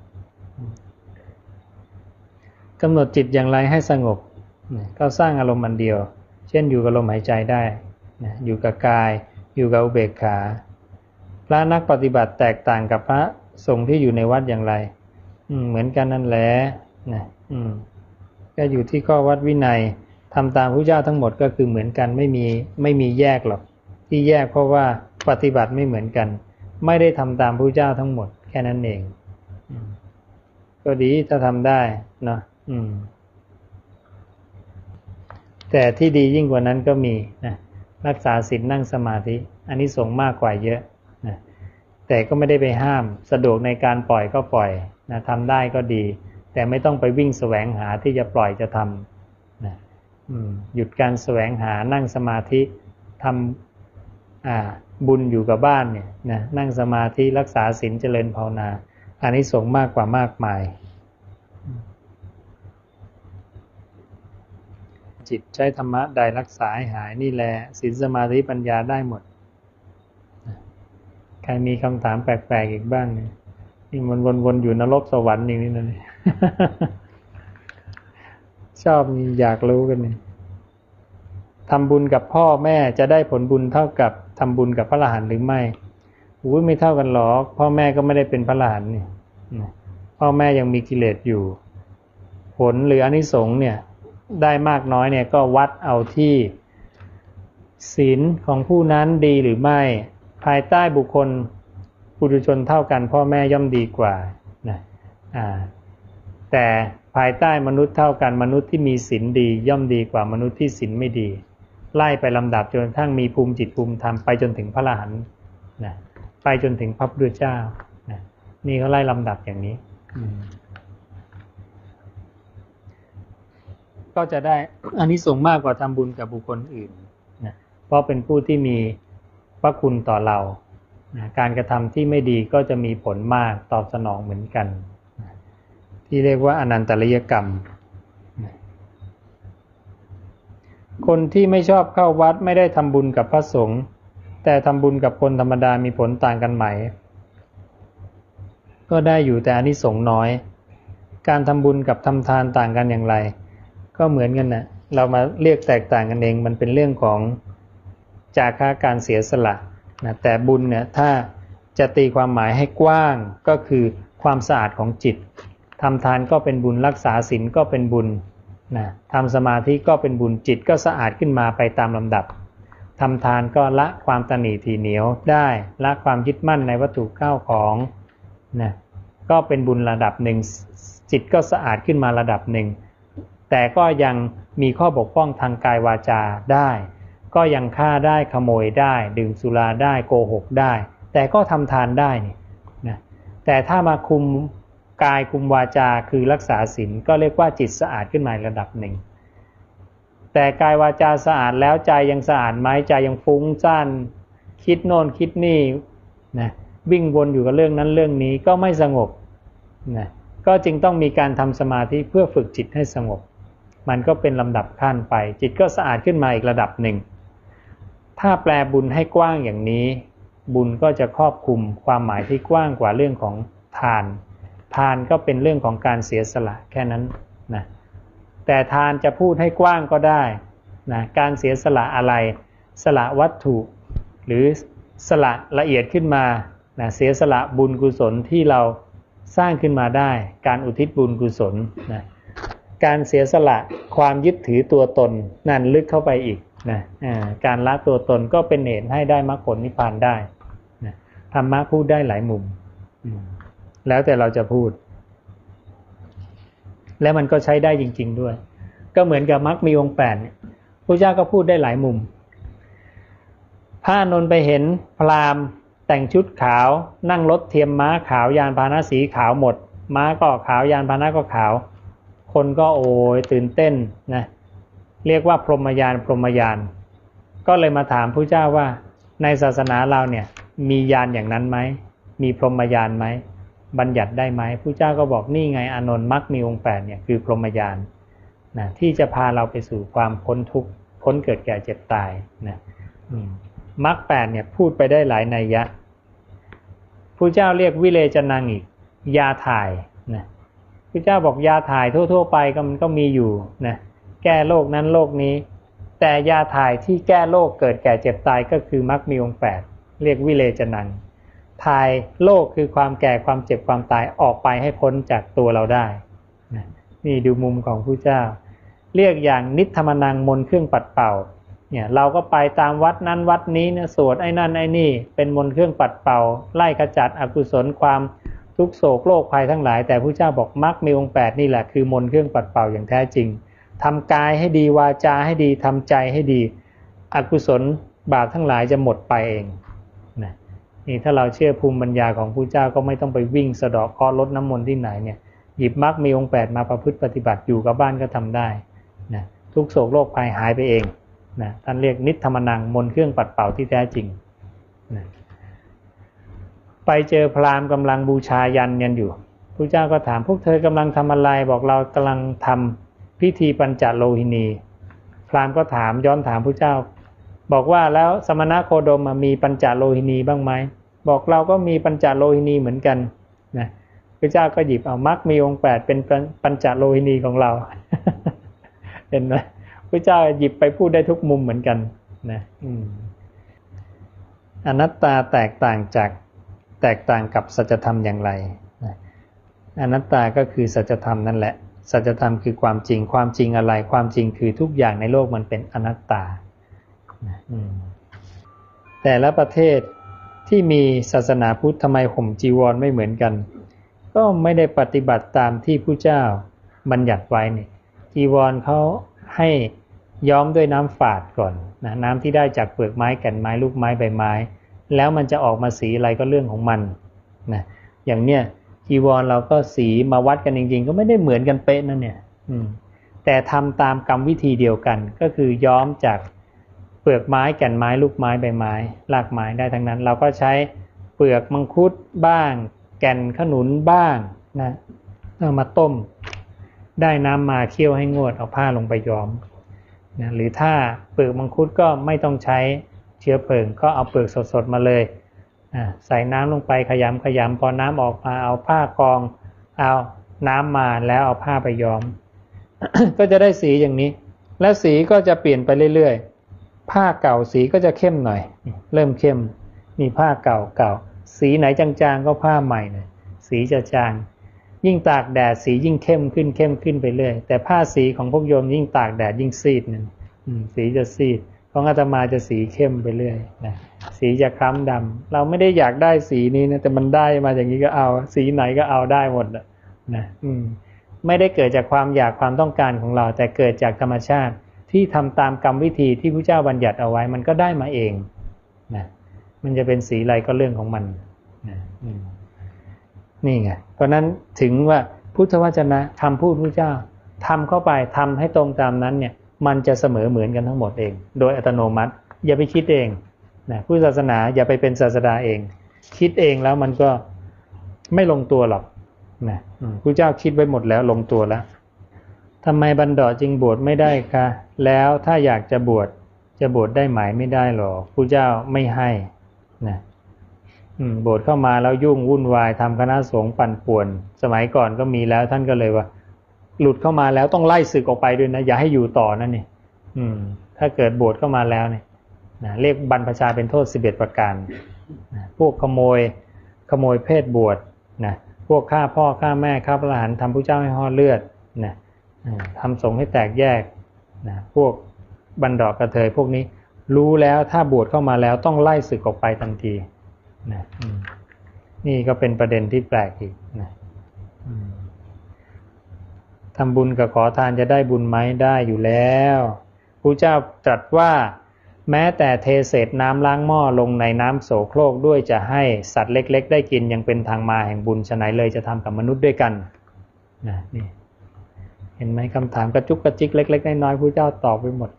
กำหนดจิตอย่างไรให้สงบก็สร้างอารมณ์อันเดียวเช่นอยู่กับลมหายใจได้อยู่กับกายอยู่กับอุเบกขาพระนักปฏิบัติแตกต่างกับพระสงฆ์ที่อยู่ในวัดอย่างไรเหมือนกันนั่นแหละก็อยู่ที่ข้อวัดวินัยทำตามพระเจ้าทั้งหมดก็คือเหมือนกันไม่มีแยกหรอกที่แยกเพราะว่าปฏิบัติไม่เหมือนกันไม่ได้ทำตามพระเจ้าทั้งหมดแค่นั้นเองก็ดีถ้าทำได้เนาะแต่ที่ดียิ่งกว่านั้นก็มีนะรักษาศีลนั่งสมาธิอันนี้ส่งมากกว่าเยอะนะแต่ก็ไม่ได้ไปห้ามสะดวกในการปล่อยก็ปล่อยนะทำได้ก็ดีแต่ไม่ต้องไปวิ่งแสวงหาที่จะปล่อยจะทำนะหยุดการแสวงหานั่งสมาธิทำบุญอยู่กับบ้านเนี่ยนะนั่งสมาธิรักษาศีลเจริญภาวนาอันนี้ส่งมากกว่ามากมายจิตใช้ธรรมะใดรักษาให้หายนี่แหละศีลสมาธิปัญญาได้หมดใครมีคำถามแปลกๆอีกบ้างเนี่ยนี่มันวนๆอยู่นรกสวรรค์อย่างนี้นะชอบอยากรู้กันเนี่ยทำบุญกับพ่อแม่จะได้ผลบุญเท่ากับทำบุญกับพระอรหันต์หรือไม่ไม่เท่ากันหรอกพ่อแม่ก็ไม่ได้เป็นพระอรหันต์นี่พ่อแม่ยังมีกิเลสอยู่ผลหรืออานิสงส์เนี่ยได้มากน้อยเนี่ยก็วัดเอาที่ศีลของผู้นั้นดีหรือไม่ภายใต้บุคคลปุถุชนเท่ากันพ่อแม่ย่อมดีกว่านะแต่ภายใต้มนุษย์เท่ากันมนุษย์ที่มีศีลดีย่อมดีกว่ามนุษย์ที่ศีลไม่ดีไล่ไปลำดับจนกระทั่งมีภูมิจิตภูมิธรรมไปจนถึงพระอรหันต์นะไปจนถึงพระพุทธเจ้านะนี่เขาไล่ลำดับอย่างนี้ก็จะได้อานิสงส์มากกว่าทำบุญกับบุคคลอื่นนะเพราะเป็นผู้ที่มีพระคุณต่อเรานะการกระทำที่ไม่ดีก็จะมีผลมากตอบสนองเหมือนกันนะที่เรียกว่าอนันตริยกรรมนะคนที่ไม่ชอบเข้าวัดไม่ได้ทำบุญกับพระสงฆ์แต่ทำบุญกับคนธรรมดามีผลต่างกันไหมก็ได้อยู่แต่อานิสงส์น้อยการทำบุญกับทำทานต่างกันอย่างไรก็เหมือนกันนะเรามาเรียกแตกต่างกันเองมันเป็นเรื่องของจาคะการเสียสละนะแต่บุญเนี่ยถ้าจะตีความหมายให้กว้างก็คือความสะอาดของจิตทำทานก็เป็นบุญรักษาศีลก็เป็นบุญนะทำสมาธิก็เป็นบุญจิตก็สะอาดขึ้นมาไปตามลำดับทำทานก็ละความตณีถี่เหนียวได้ละความยึดมั่นในวัตถุข้าวของนะก็เป็นบุญระดับหนึ่งจิตก็สะอาดขึ้นมาระดับหนึ่งแต่ก็ยังมีข้อบกพร่องทางกายวาจาได้ก็ยังฆ่าได้ขโมยได้ดื่มสุราได้โกหกได้แต่ก็ทำทานได้นี่นะแต่ถ้ามาคุมกายคุมวาจาคือรักษาศีลก็เรียกว่าจิตสะอาดขึ้นมาระดับหนึ่งแต่กายวาจาสะอาดแล้วใจยังสะอาดไหมใจยังฟุ้งซ่านคิดโน่นคิดนี่นะวิ่งวนอยู่กับเรื่องนั้นเรื่องนี้ก็ไม่สงบนะก็จึงต้องมีการทำสมาธิเพื่อฝึกจิตให้สงบมันก็เป็นลำดับขั้นไปจิตก็สะอาดขึ้นมาอีกระดับหนึ่งถ้าแปลบุญให้กว้างอย่างนี้บุญก็จะครอบคลุมความหมายที่กว้างกว่าเรื่องของทานทานก็เป็นเรื่องของการเสียสละแค่นั้นนะแต่ทานจะพูดให้กว้างก็ได้นะการเสียสละอะไรสละวัตถุหรือสละละเอียดขึ้นมานะเสียสละบุญกุศลที่เราสร้างขึ้นมาได้การอุทิศบุญกุศลนะการเสียสละความยึดถือตัวตนนั่นลึกเข้าไปอีกนะการละตัวตนก็เป็นเหตุให้ได้มรรคผลนิพพานได้นะธรรมะพูดได้หลายมุมแล้วแต่เราจะพูดและมันก็ใช้ได้จริงๆด้วยก็เหมือนกับมรรคมีองค์8เนี่ยพระเจ้าก็พูดได้หลายมุมพระอานนท์ไปเห็นพราหมณ์แต่งชุดขาวนั่งรถเทียมม้าขาวยานพาหนะสีขาวหมดม้าก็ขาวยานพาหนะก็ขาวคนก็โอยตื่นเต้นนะเรียกว่าพรหมยานพรหมยานก็เลยมาถามพระเจ้าว่าในศาสนาเราเนี่ยมียานอย่างนั้นไหมมีพรหมยานไหมบัญญัติได้ไหมพระเจ้าก็บอกนี่ไงอานนท์มรรคมีองค์8เนี่ยคือพรหมยานนะที่จะพาเราไปสู่ความพ้นทุกข์พ้นเกิดแก่เจ็บตายนะมรรค8เนี่ยพูดไปได้หลายนัยยะพระเจ้าเรียกวิเลจนังอีกยาถ่ายนะพระเจ้าบอกยาถ่ายทั่วๆไปก็มันก็มีอยู่นะแก้โรคนั้นโรคนี้แต่ยาถ่ายที่แก้โรคเกิดแก่เจ็บตายก็คือมรรคมีองค์8เรียกวิเลจนังถ่ายโรคคือความแก่ความเจ็บความตายออกไปให้พ้นจากตัวเราได้นะนี่ดูมุมของพระเจ้าเรียกอย่างนิธรรมนังมนต์เครื่องปัดเป่าเนี่ยเราก็ไปตามวัดนั้นวัดนี้เนี่ยสวดไอ้นั่นไอ้นี่เป็นมนต์เครื่องปัดเป่าไล่ขจัดอกุศลความทุกโศกโรคภัยทั้งหลายแต่พระเจ้าบอกมรรคมีองค์8นี่แหละคือมนต์เครื่องปัดเป่าอย่างแท้จริงทำกายให้ดีวาจาให้ดีทำใจให้ดีอกุศลบาปทั้งหลายจะหมดไปเองนะนี่ถ้าเราเชื่อภูมิปัญญาของพระเจ้าก็ไม่ต้องไปวิ่งสะเดาะเคราะห์รดน้ำมนต์ที่ไหนเนี่ยหยิบมรรคมีองค์8มาประพฤติปฏิบัติอยู่กับบ้านก็ทำได้นะทุกโศกโรคภัยหายไปเองนะท่านเรียกนิธรรมนังมนต์เครื่องปัดเป่าที่แท้จริงนะไปเจอพราหมณ์กำลังบูชายันกันอยู่พระเจ้าก็ถามพวกเธอกำลังทำอะไรบอกเรากำลังทำพิธีปัญจโลหินีพราหมณ์ก็ถามย้อนถามพระเจ้าบอกว่าแล้วสมณโคดมมีปัญจโลหินีบ้างไหมบอกเราก็มีปัญจโลหินีเหมือนกันนะพระเจ้าก็หยิบเอามรรคมีองค์8เป็นปัญจโลหินีของเราเห็นไหมพระเจ้าหยิบไปพูดได้ทุกมุมเหมือนกันนะอนัตตาแตกต่างกับสัจธรรมอย่างไรอนัตตาก็คือสัจธรรมนั่นแหละสัจธรรมคือความจริงความจริงอะไรความจริงคือทุกอย่างในโลกมันเป็นอนัตตาแต่ละประเทศที่มีศาสนาพุทธทำไมห่มจีวรไม่เหมือนกันก็ไม่ได้ปฏิบัติตามที่พระเจ้าบัญญัติไว้นี่จีวรเขาให้ย้อมด้วยน้ำฝาดก่อนนะน้ำที่ได้จากเปลือกไม้แก่นไม้ลูกไม้ใบไม้แล้วมันจะออกมาสีอะไรก็เรื่องของมันนะอย่างเนี้ยจีวรเราก็สีมาวัดกันจริงๆก็ไม่ได้เหมือนกันเป๊ะนั่นเนี่ยแต่ทำตามกรรมวิธีเดียวกันก็คือย้อมจากเปลือกไม้แก่นไม้ลูกไม้ใบไม้รากไม้ได้ทั้งนั้นเราก็ใช้เปลือกมังคุดบ้างแก่นขนุนบ้างนะเอามาต้มได้น้ำมาเคี่ยวให้งวดเอาผ้าลงไปย้อมนะหรือถ้าเปลือกมังคุดก็ไม่ต้องใช้เชื้อเพลิงก็เอาเปลือกสดๆมาเลยใส่น้ำลงไปขยำพอน้ำออกมาเอาผ้ากองเอาน้ำมาแล้วเอาผ้าไปย้อม ก็จะได้สีอย่างนี้และสีก็จะเปลี่ยนไปเรื่อยๆผ้าเก่าสีก็จะเข้มหน่อยเริ่มเข้มมีผ้าเก่าสีไหนจางๆก็ผ้าใหม่หน่อยสีจะจางยิ่งตากแดดสียิ่งเข้มขึ้นไปเรื่อยแต่ผ้าสีของพวกโยมยิ่งตากแดดยิ่งซีดนึงสีจะซีดของอาตมาจะสีเข้มไปเรื่อยนะสีจะคล้ำดำเราไม่ได้อยากได้สีนี้นะแต่มันได้มาอย่างนี้ก็เอาสีไหนก็เอาได้หมดนะไม่ได้เกิดจากความอยากความต้องการของเราแต่เกิดจากธรรมชาติที่ทำตามกรรมวิธีที่พระเจ้าบัญญัติเอาไว้มันก็ได้มาเองนะมันจะเป็นสีอะไรก็เรื่องของมันนะนี่ไงเพราะนั้นถึงว่าพุทธวจนะคำพูดพระเจ้าทำเข้าไปทำให้ตรงตามนั้นเนี่ยมันจะเสมอเหมือนกันทั้งหมดเองโดยอัตโนมัติอย่าไปคิดเองนะพุทธศาสนาอย่าไปเป็นศาสดาเองคิดเองแล้วมันก็ไม่ลงตัวหรอกนะพระเจ้าคิดไว้หมดแล้วลงตัวแล้วทำไมบัณฑิตจึงบวชไม่ได้คะแล้วถ้าอยากจะบวชได้ไหมไม่ได้หรอกพระเจ้าไม่ให้นะบวชเข้ามาแล้วยุ่งวุ่นวายทำคณะสงฆ์ปั่นป่วนสมัยก่อนก็มีแล้วท่านก็เลยว่าหลุดเข้ามาแล้วต้องไล่ศึกออกไปด้วยนะอย่าให้อยู่ต่อนั่นนี่ถ้าเกิดบวชเข้ามาแล้วเนี่ยนะเรียกบรรพชาเป็นโทษ11ประการนะพวกขโมยเพศบวชนะพวกฆ่าพ่อฆ่าแม่ฆ่าพระอรหันต์ทำพระเจ้าให้ห่อเลือดนะทำสงฆ์ให้แตกแยกนะพวกบัณฑิตกระเทยพวกนี้รู้แล้วถ้าบวชเข้ามาแล้วต้องไล่ศึกออกไปทันทีนะนี่ก็เป็นประเด็นที่แปลกอีกนะทำบุญกับขอทานจะได้บุญไหมได้อยู่แล้วพระเจ้าตรัสว่าแม้แต่เทเศษน้ำล้างหม้อลงในน้ำโสโครกด้วยจะให้สัตว์เล็กๆได้กินยังเป็นทางมาแห่งบุญฉะไหนเลยจะทำกับมนุษย์ด้วยกันนะนี่เห็นไหมคำถามกระจุกกระจิกเล็กๆน้อยๆพระเจ้าตอบไปหมด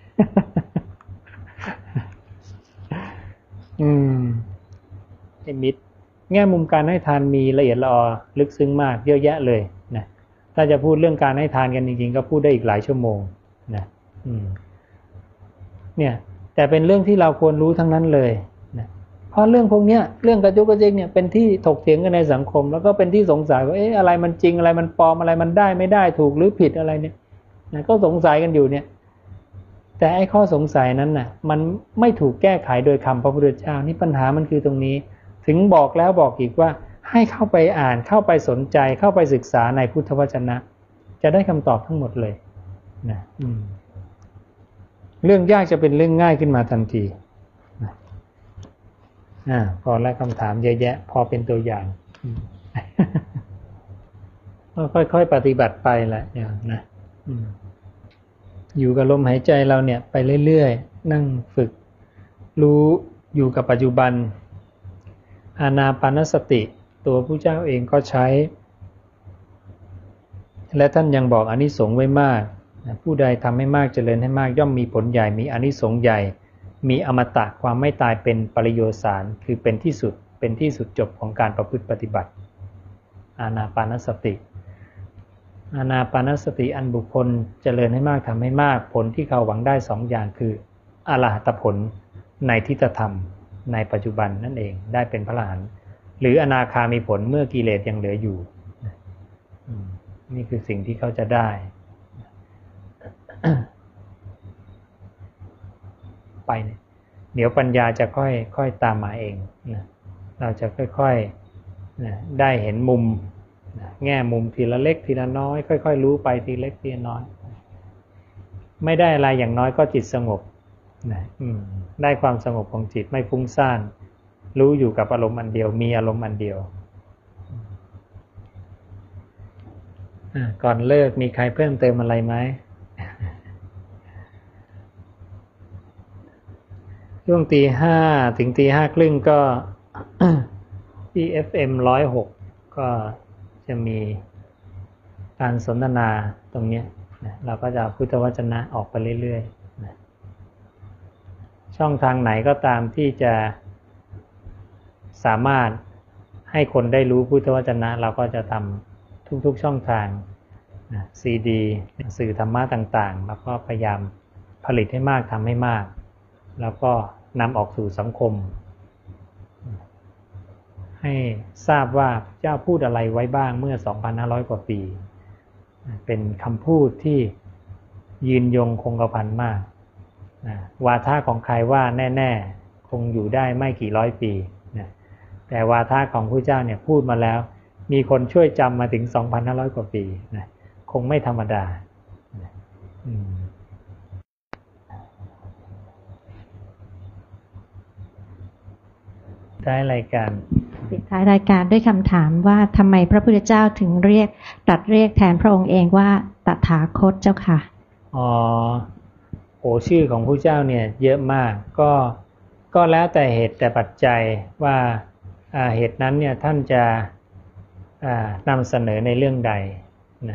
มิตรแง่มุมการให้ทานมีละเอียดละออลึกซึ้งมากเยอะแยะเลยนะถ้าจะพูดเรื่องการให้ทานกันจริงๆก็พูดได้อีกหลายชั่วโมงนะเนี่ยแต่เป็นเรื่องที่เราควรรู้ทั้งนั้นเลยนะเพราะเรื่องพวกเนี้ยเรื่องกระจุกกระจิกเนี่ยเป็นที่ถกเถียงกันในสังคมแล้วก็เป็นที่สงสัยว่าอะไรมันจริงอะไรมันปลอมอะไรมันได้ไม่ได้ถูกหรือผิดอะไรเนี่ยนะก็สงสัยกันอยู่เนี่ยแต่ไอ้ข้อสงสัยนั้นน่ะมันไม่ถูกแก้ไขโดยคำพระพุทธเจ้านี่ปัญหามันคือตรงนี้ถึงบอกแล้วบอกอีกว่าให้เข้าไปอ่านเข้าไปสนใจเข้าไปศึกษาในพุทธวจนะจะได้คำตอบทั้งหมดเลยนะเรื่องยากจะเป็นเรื่องง่ายขึ้นมาทันทีนะพอแล้วคำถามเยอะแยะพอเป็นตัวอย่างค่อยๆปฏิบัติไปแหละนะอยู่กับลมหายใจเราเนี่ยไปเรื่อยๆนั่งฝึกรู้อยู่กับปัจจุบันอานาปานสติตัวผู้เจ้าเองก็ใช้และท่านยังบอกอานิสงส์ไว้มากผู้ใดทำให้มากเจริญให้มากย่อมมีผลใหญ่มีอานิสงส์ใหญ่มีอมตะความไม่ตายเป็นปริโยสารคือเป็นที่สุดจบของการประพฤติปฏิบัติอานาปานสติอานาปานสติอันบุคคลเจริญให้มากทำให้มากผลที่เขาหวังได้2อย่างคืออรหัตผลในทิฏฐธรรมในปัจจุบันนั่นเองได้เป็นพระอรหันต์หรืออนาคามีผลเมื่อกิเลสยังเหลืออยู่นี่คือสิ่งที่เขาจะได้เนี่ยเดี๋ยวปัญญาจะค่อยตามมาเองนะเราจะค่อยๆนะได้เห็นมุมนะแง่มุมทีละเล็กทีละน้อยค่อยๆรู้ไปทีเล็กทีละน้อยไม่ได้อะไรอย่างน้อยก็จิตสงบนะได้ความสงบของจิตไม่ฟุ้งซ่านรู้อยู่กับอารมณ์อันเดียวมีอารมณ์อันเดียวก่อนเลิกมีใครเพิ่มเติมอะไรไหมช่วง 5:00 ถึง 5:30 ก็ที่ FM 106ก็จะมีการสนทนาตรงนี้นะเราก็จะเอาพุทธวจนะออกไปเรื่อยๆนะช่องทางไหนก็ตามที่จะสามารถให้คนได้รู้พุทธวจนะเราก็จะทำทุกๆช่องทางนะซีดีหนังสือธรรมะต่างๆแล้วก็พยายามผลิตให้มากทำให้มากแล้วก็นำออกสู่สังคมให้ทราบว่าเจ้าพูดอะไรไว้บ้างเมื่อ 2,500 กว่าปีเป็นคำพูดที่ยืนยงคงกระพันมากวาทะของใครว่าแน่ๆคงอยู่ได้ไม่กี่ร้อยปีแต่วาทะของพระเจ้าเนี่ยพูดมาแล้วมีคนช่วยจำมาถึง 2,500 กว่าปีคงไม่ธรรมดาท้ายรายการปิดท้ายรายการด้วยคำถามว่าทำไมพระพุทธเจ้าถึงตัดเรียกแทนพระองค์เองว่าตถาคตเจ้าค่ะชื่อของพระเจ้าเนี่ยเยอะมากก็แล้วแต่เหตุแต่ปัจจัยว่าเหตุนั้นเนี่ยท่านจะนำเสนอในเรื่องใดนะ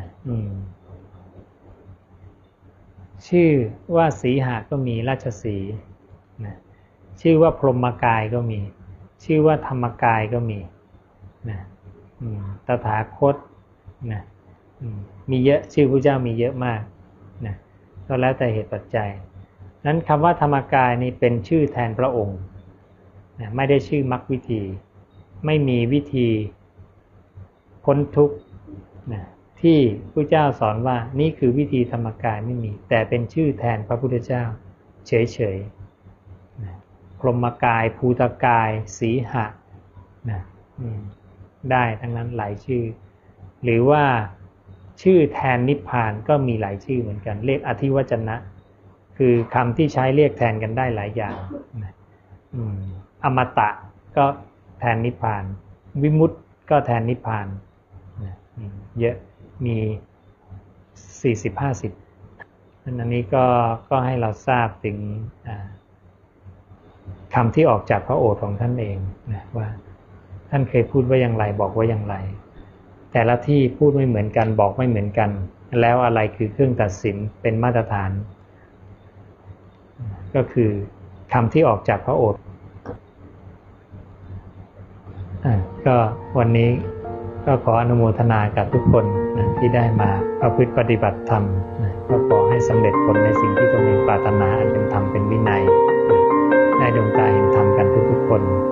ชื่อว่าสีหก็มีราชสีห์นะชื่อว่าพรหมกายก็มีชื่อว่าธรรมกายก็มีนะตถาคตนะมีเยอะชื่อพระเจ้ามีเยอะมากนะก็แล้วแต่เหตุปัจจัยนั้นคำว่าธรรมกายนี่เป็นชื่อแทนพระองค์นะไม่ได้ชื่อมรรควิธีไม่มีวิธีพ้นทุกข์นะที่พระเจ้าสอนว่านี่คือวิธีธรรมกายไม่มีแต่เป็นชื่อแทนพระพุทธเจ้าเฉยๆนะพรหมกายภูตกายสีหะนะได้ทั้งนั้นหลายชื่อหรือว่าชื่อแทนนิพพานก็มีหลายชื่อเหมือนกันเรียกอธิวจนะคือคำที่ใช้เรียกแทนกันได้หลายอย่างนะอมตะก็แทนนิพพานวิมุตติก็แทนนิพพานนะเยอะมี 40-50 อันนี้ก็ให้เราทราบถึงคำที่ออกจากพระโอษฐ์ของท่านเองนะว่าท่านเคยพูดว่าอย่างไรบอกว่าอย่างไรแต่ละที่พูดไม่เหมือนกันบอกไม่เหมือนกันแล้วอะไรคือเครื่องตัดสินเป็นมาตรฐานก็คือคำที่ออกจากพระโอษฐ์ก็วันนี้ก็ขออนุโมทนากับทุกคนนะที่ได้มาประพฤติปฏิบัติธรรมนะก็ขอให้สำเร็จผลในสิ่งที่ตนเองปรารถนาอันเป็นธรรมเป็นวินัยได้ดวงตาเห็นธรรมกันทุกๆคน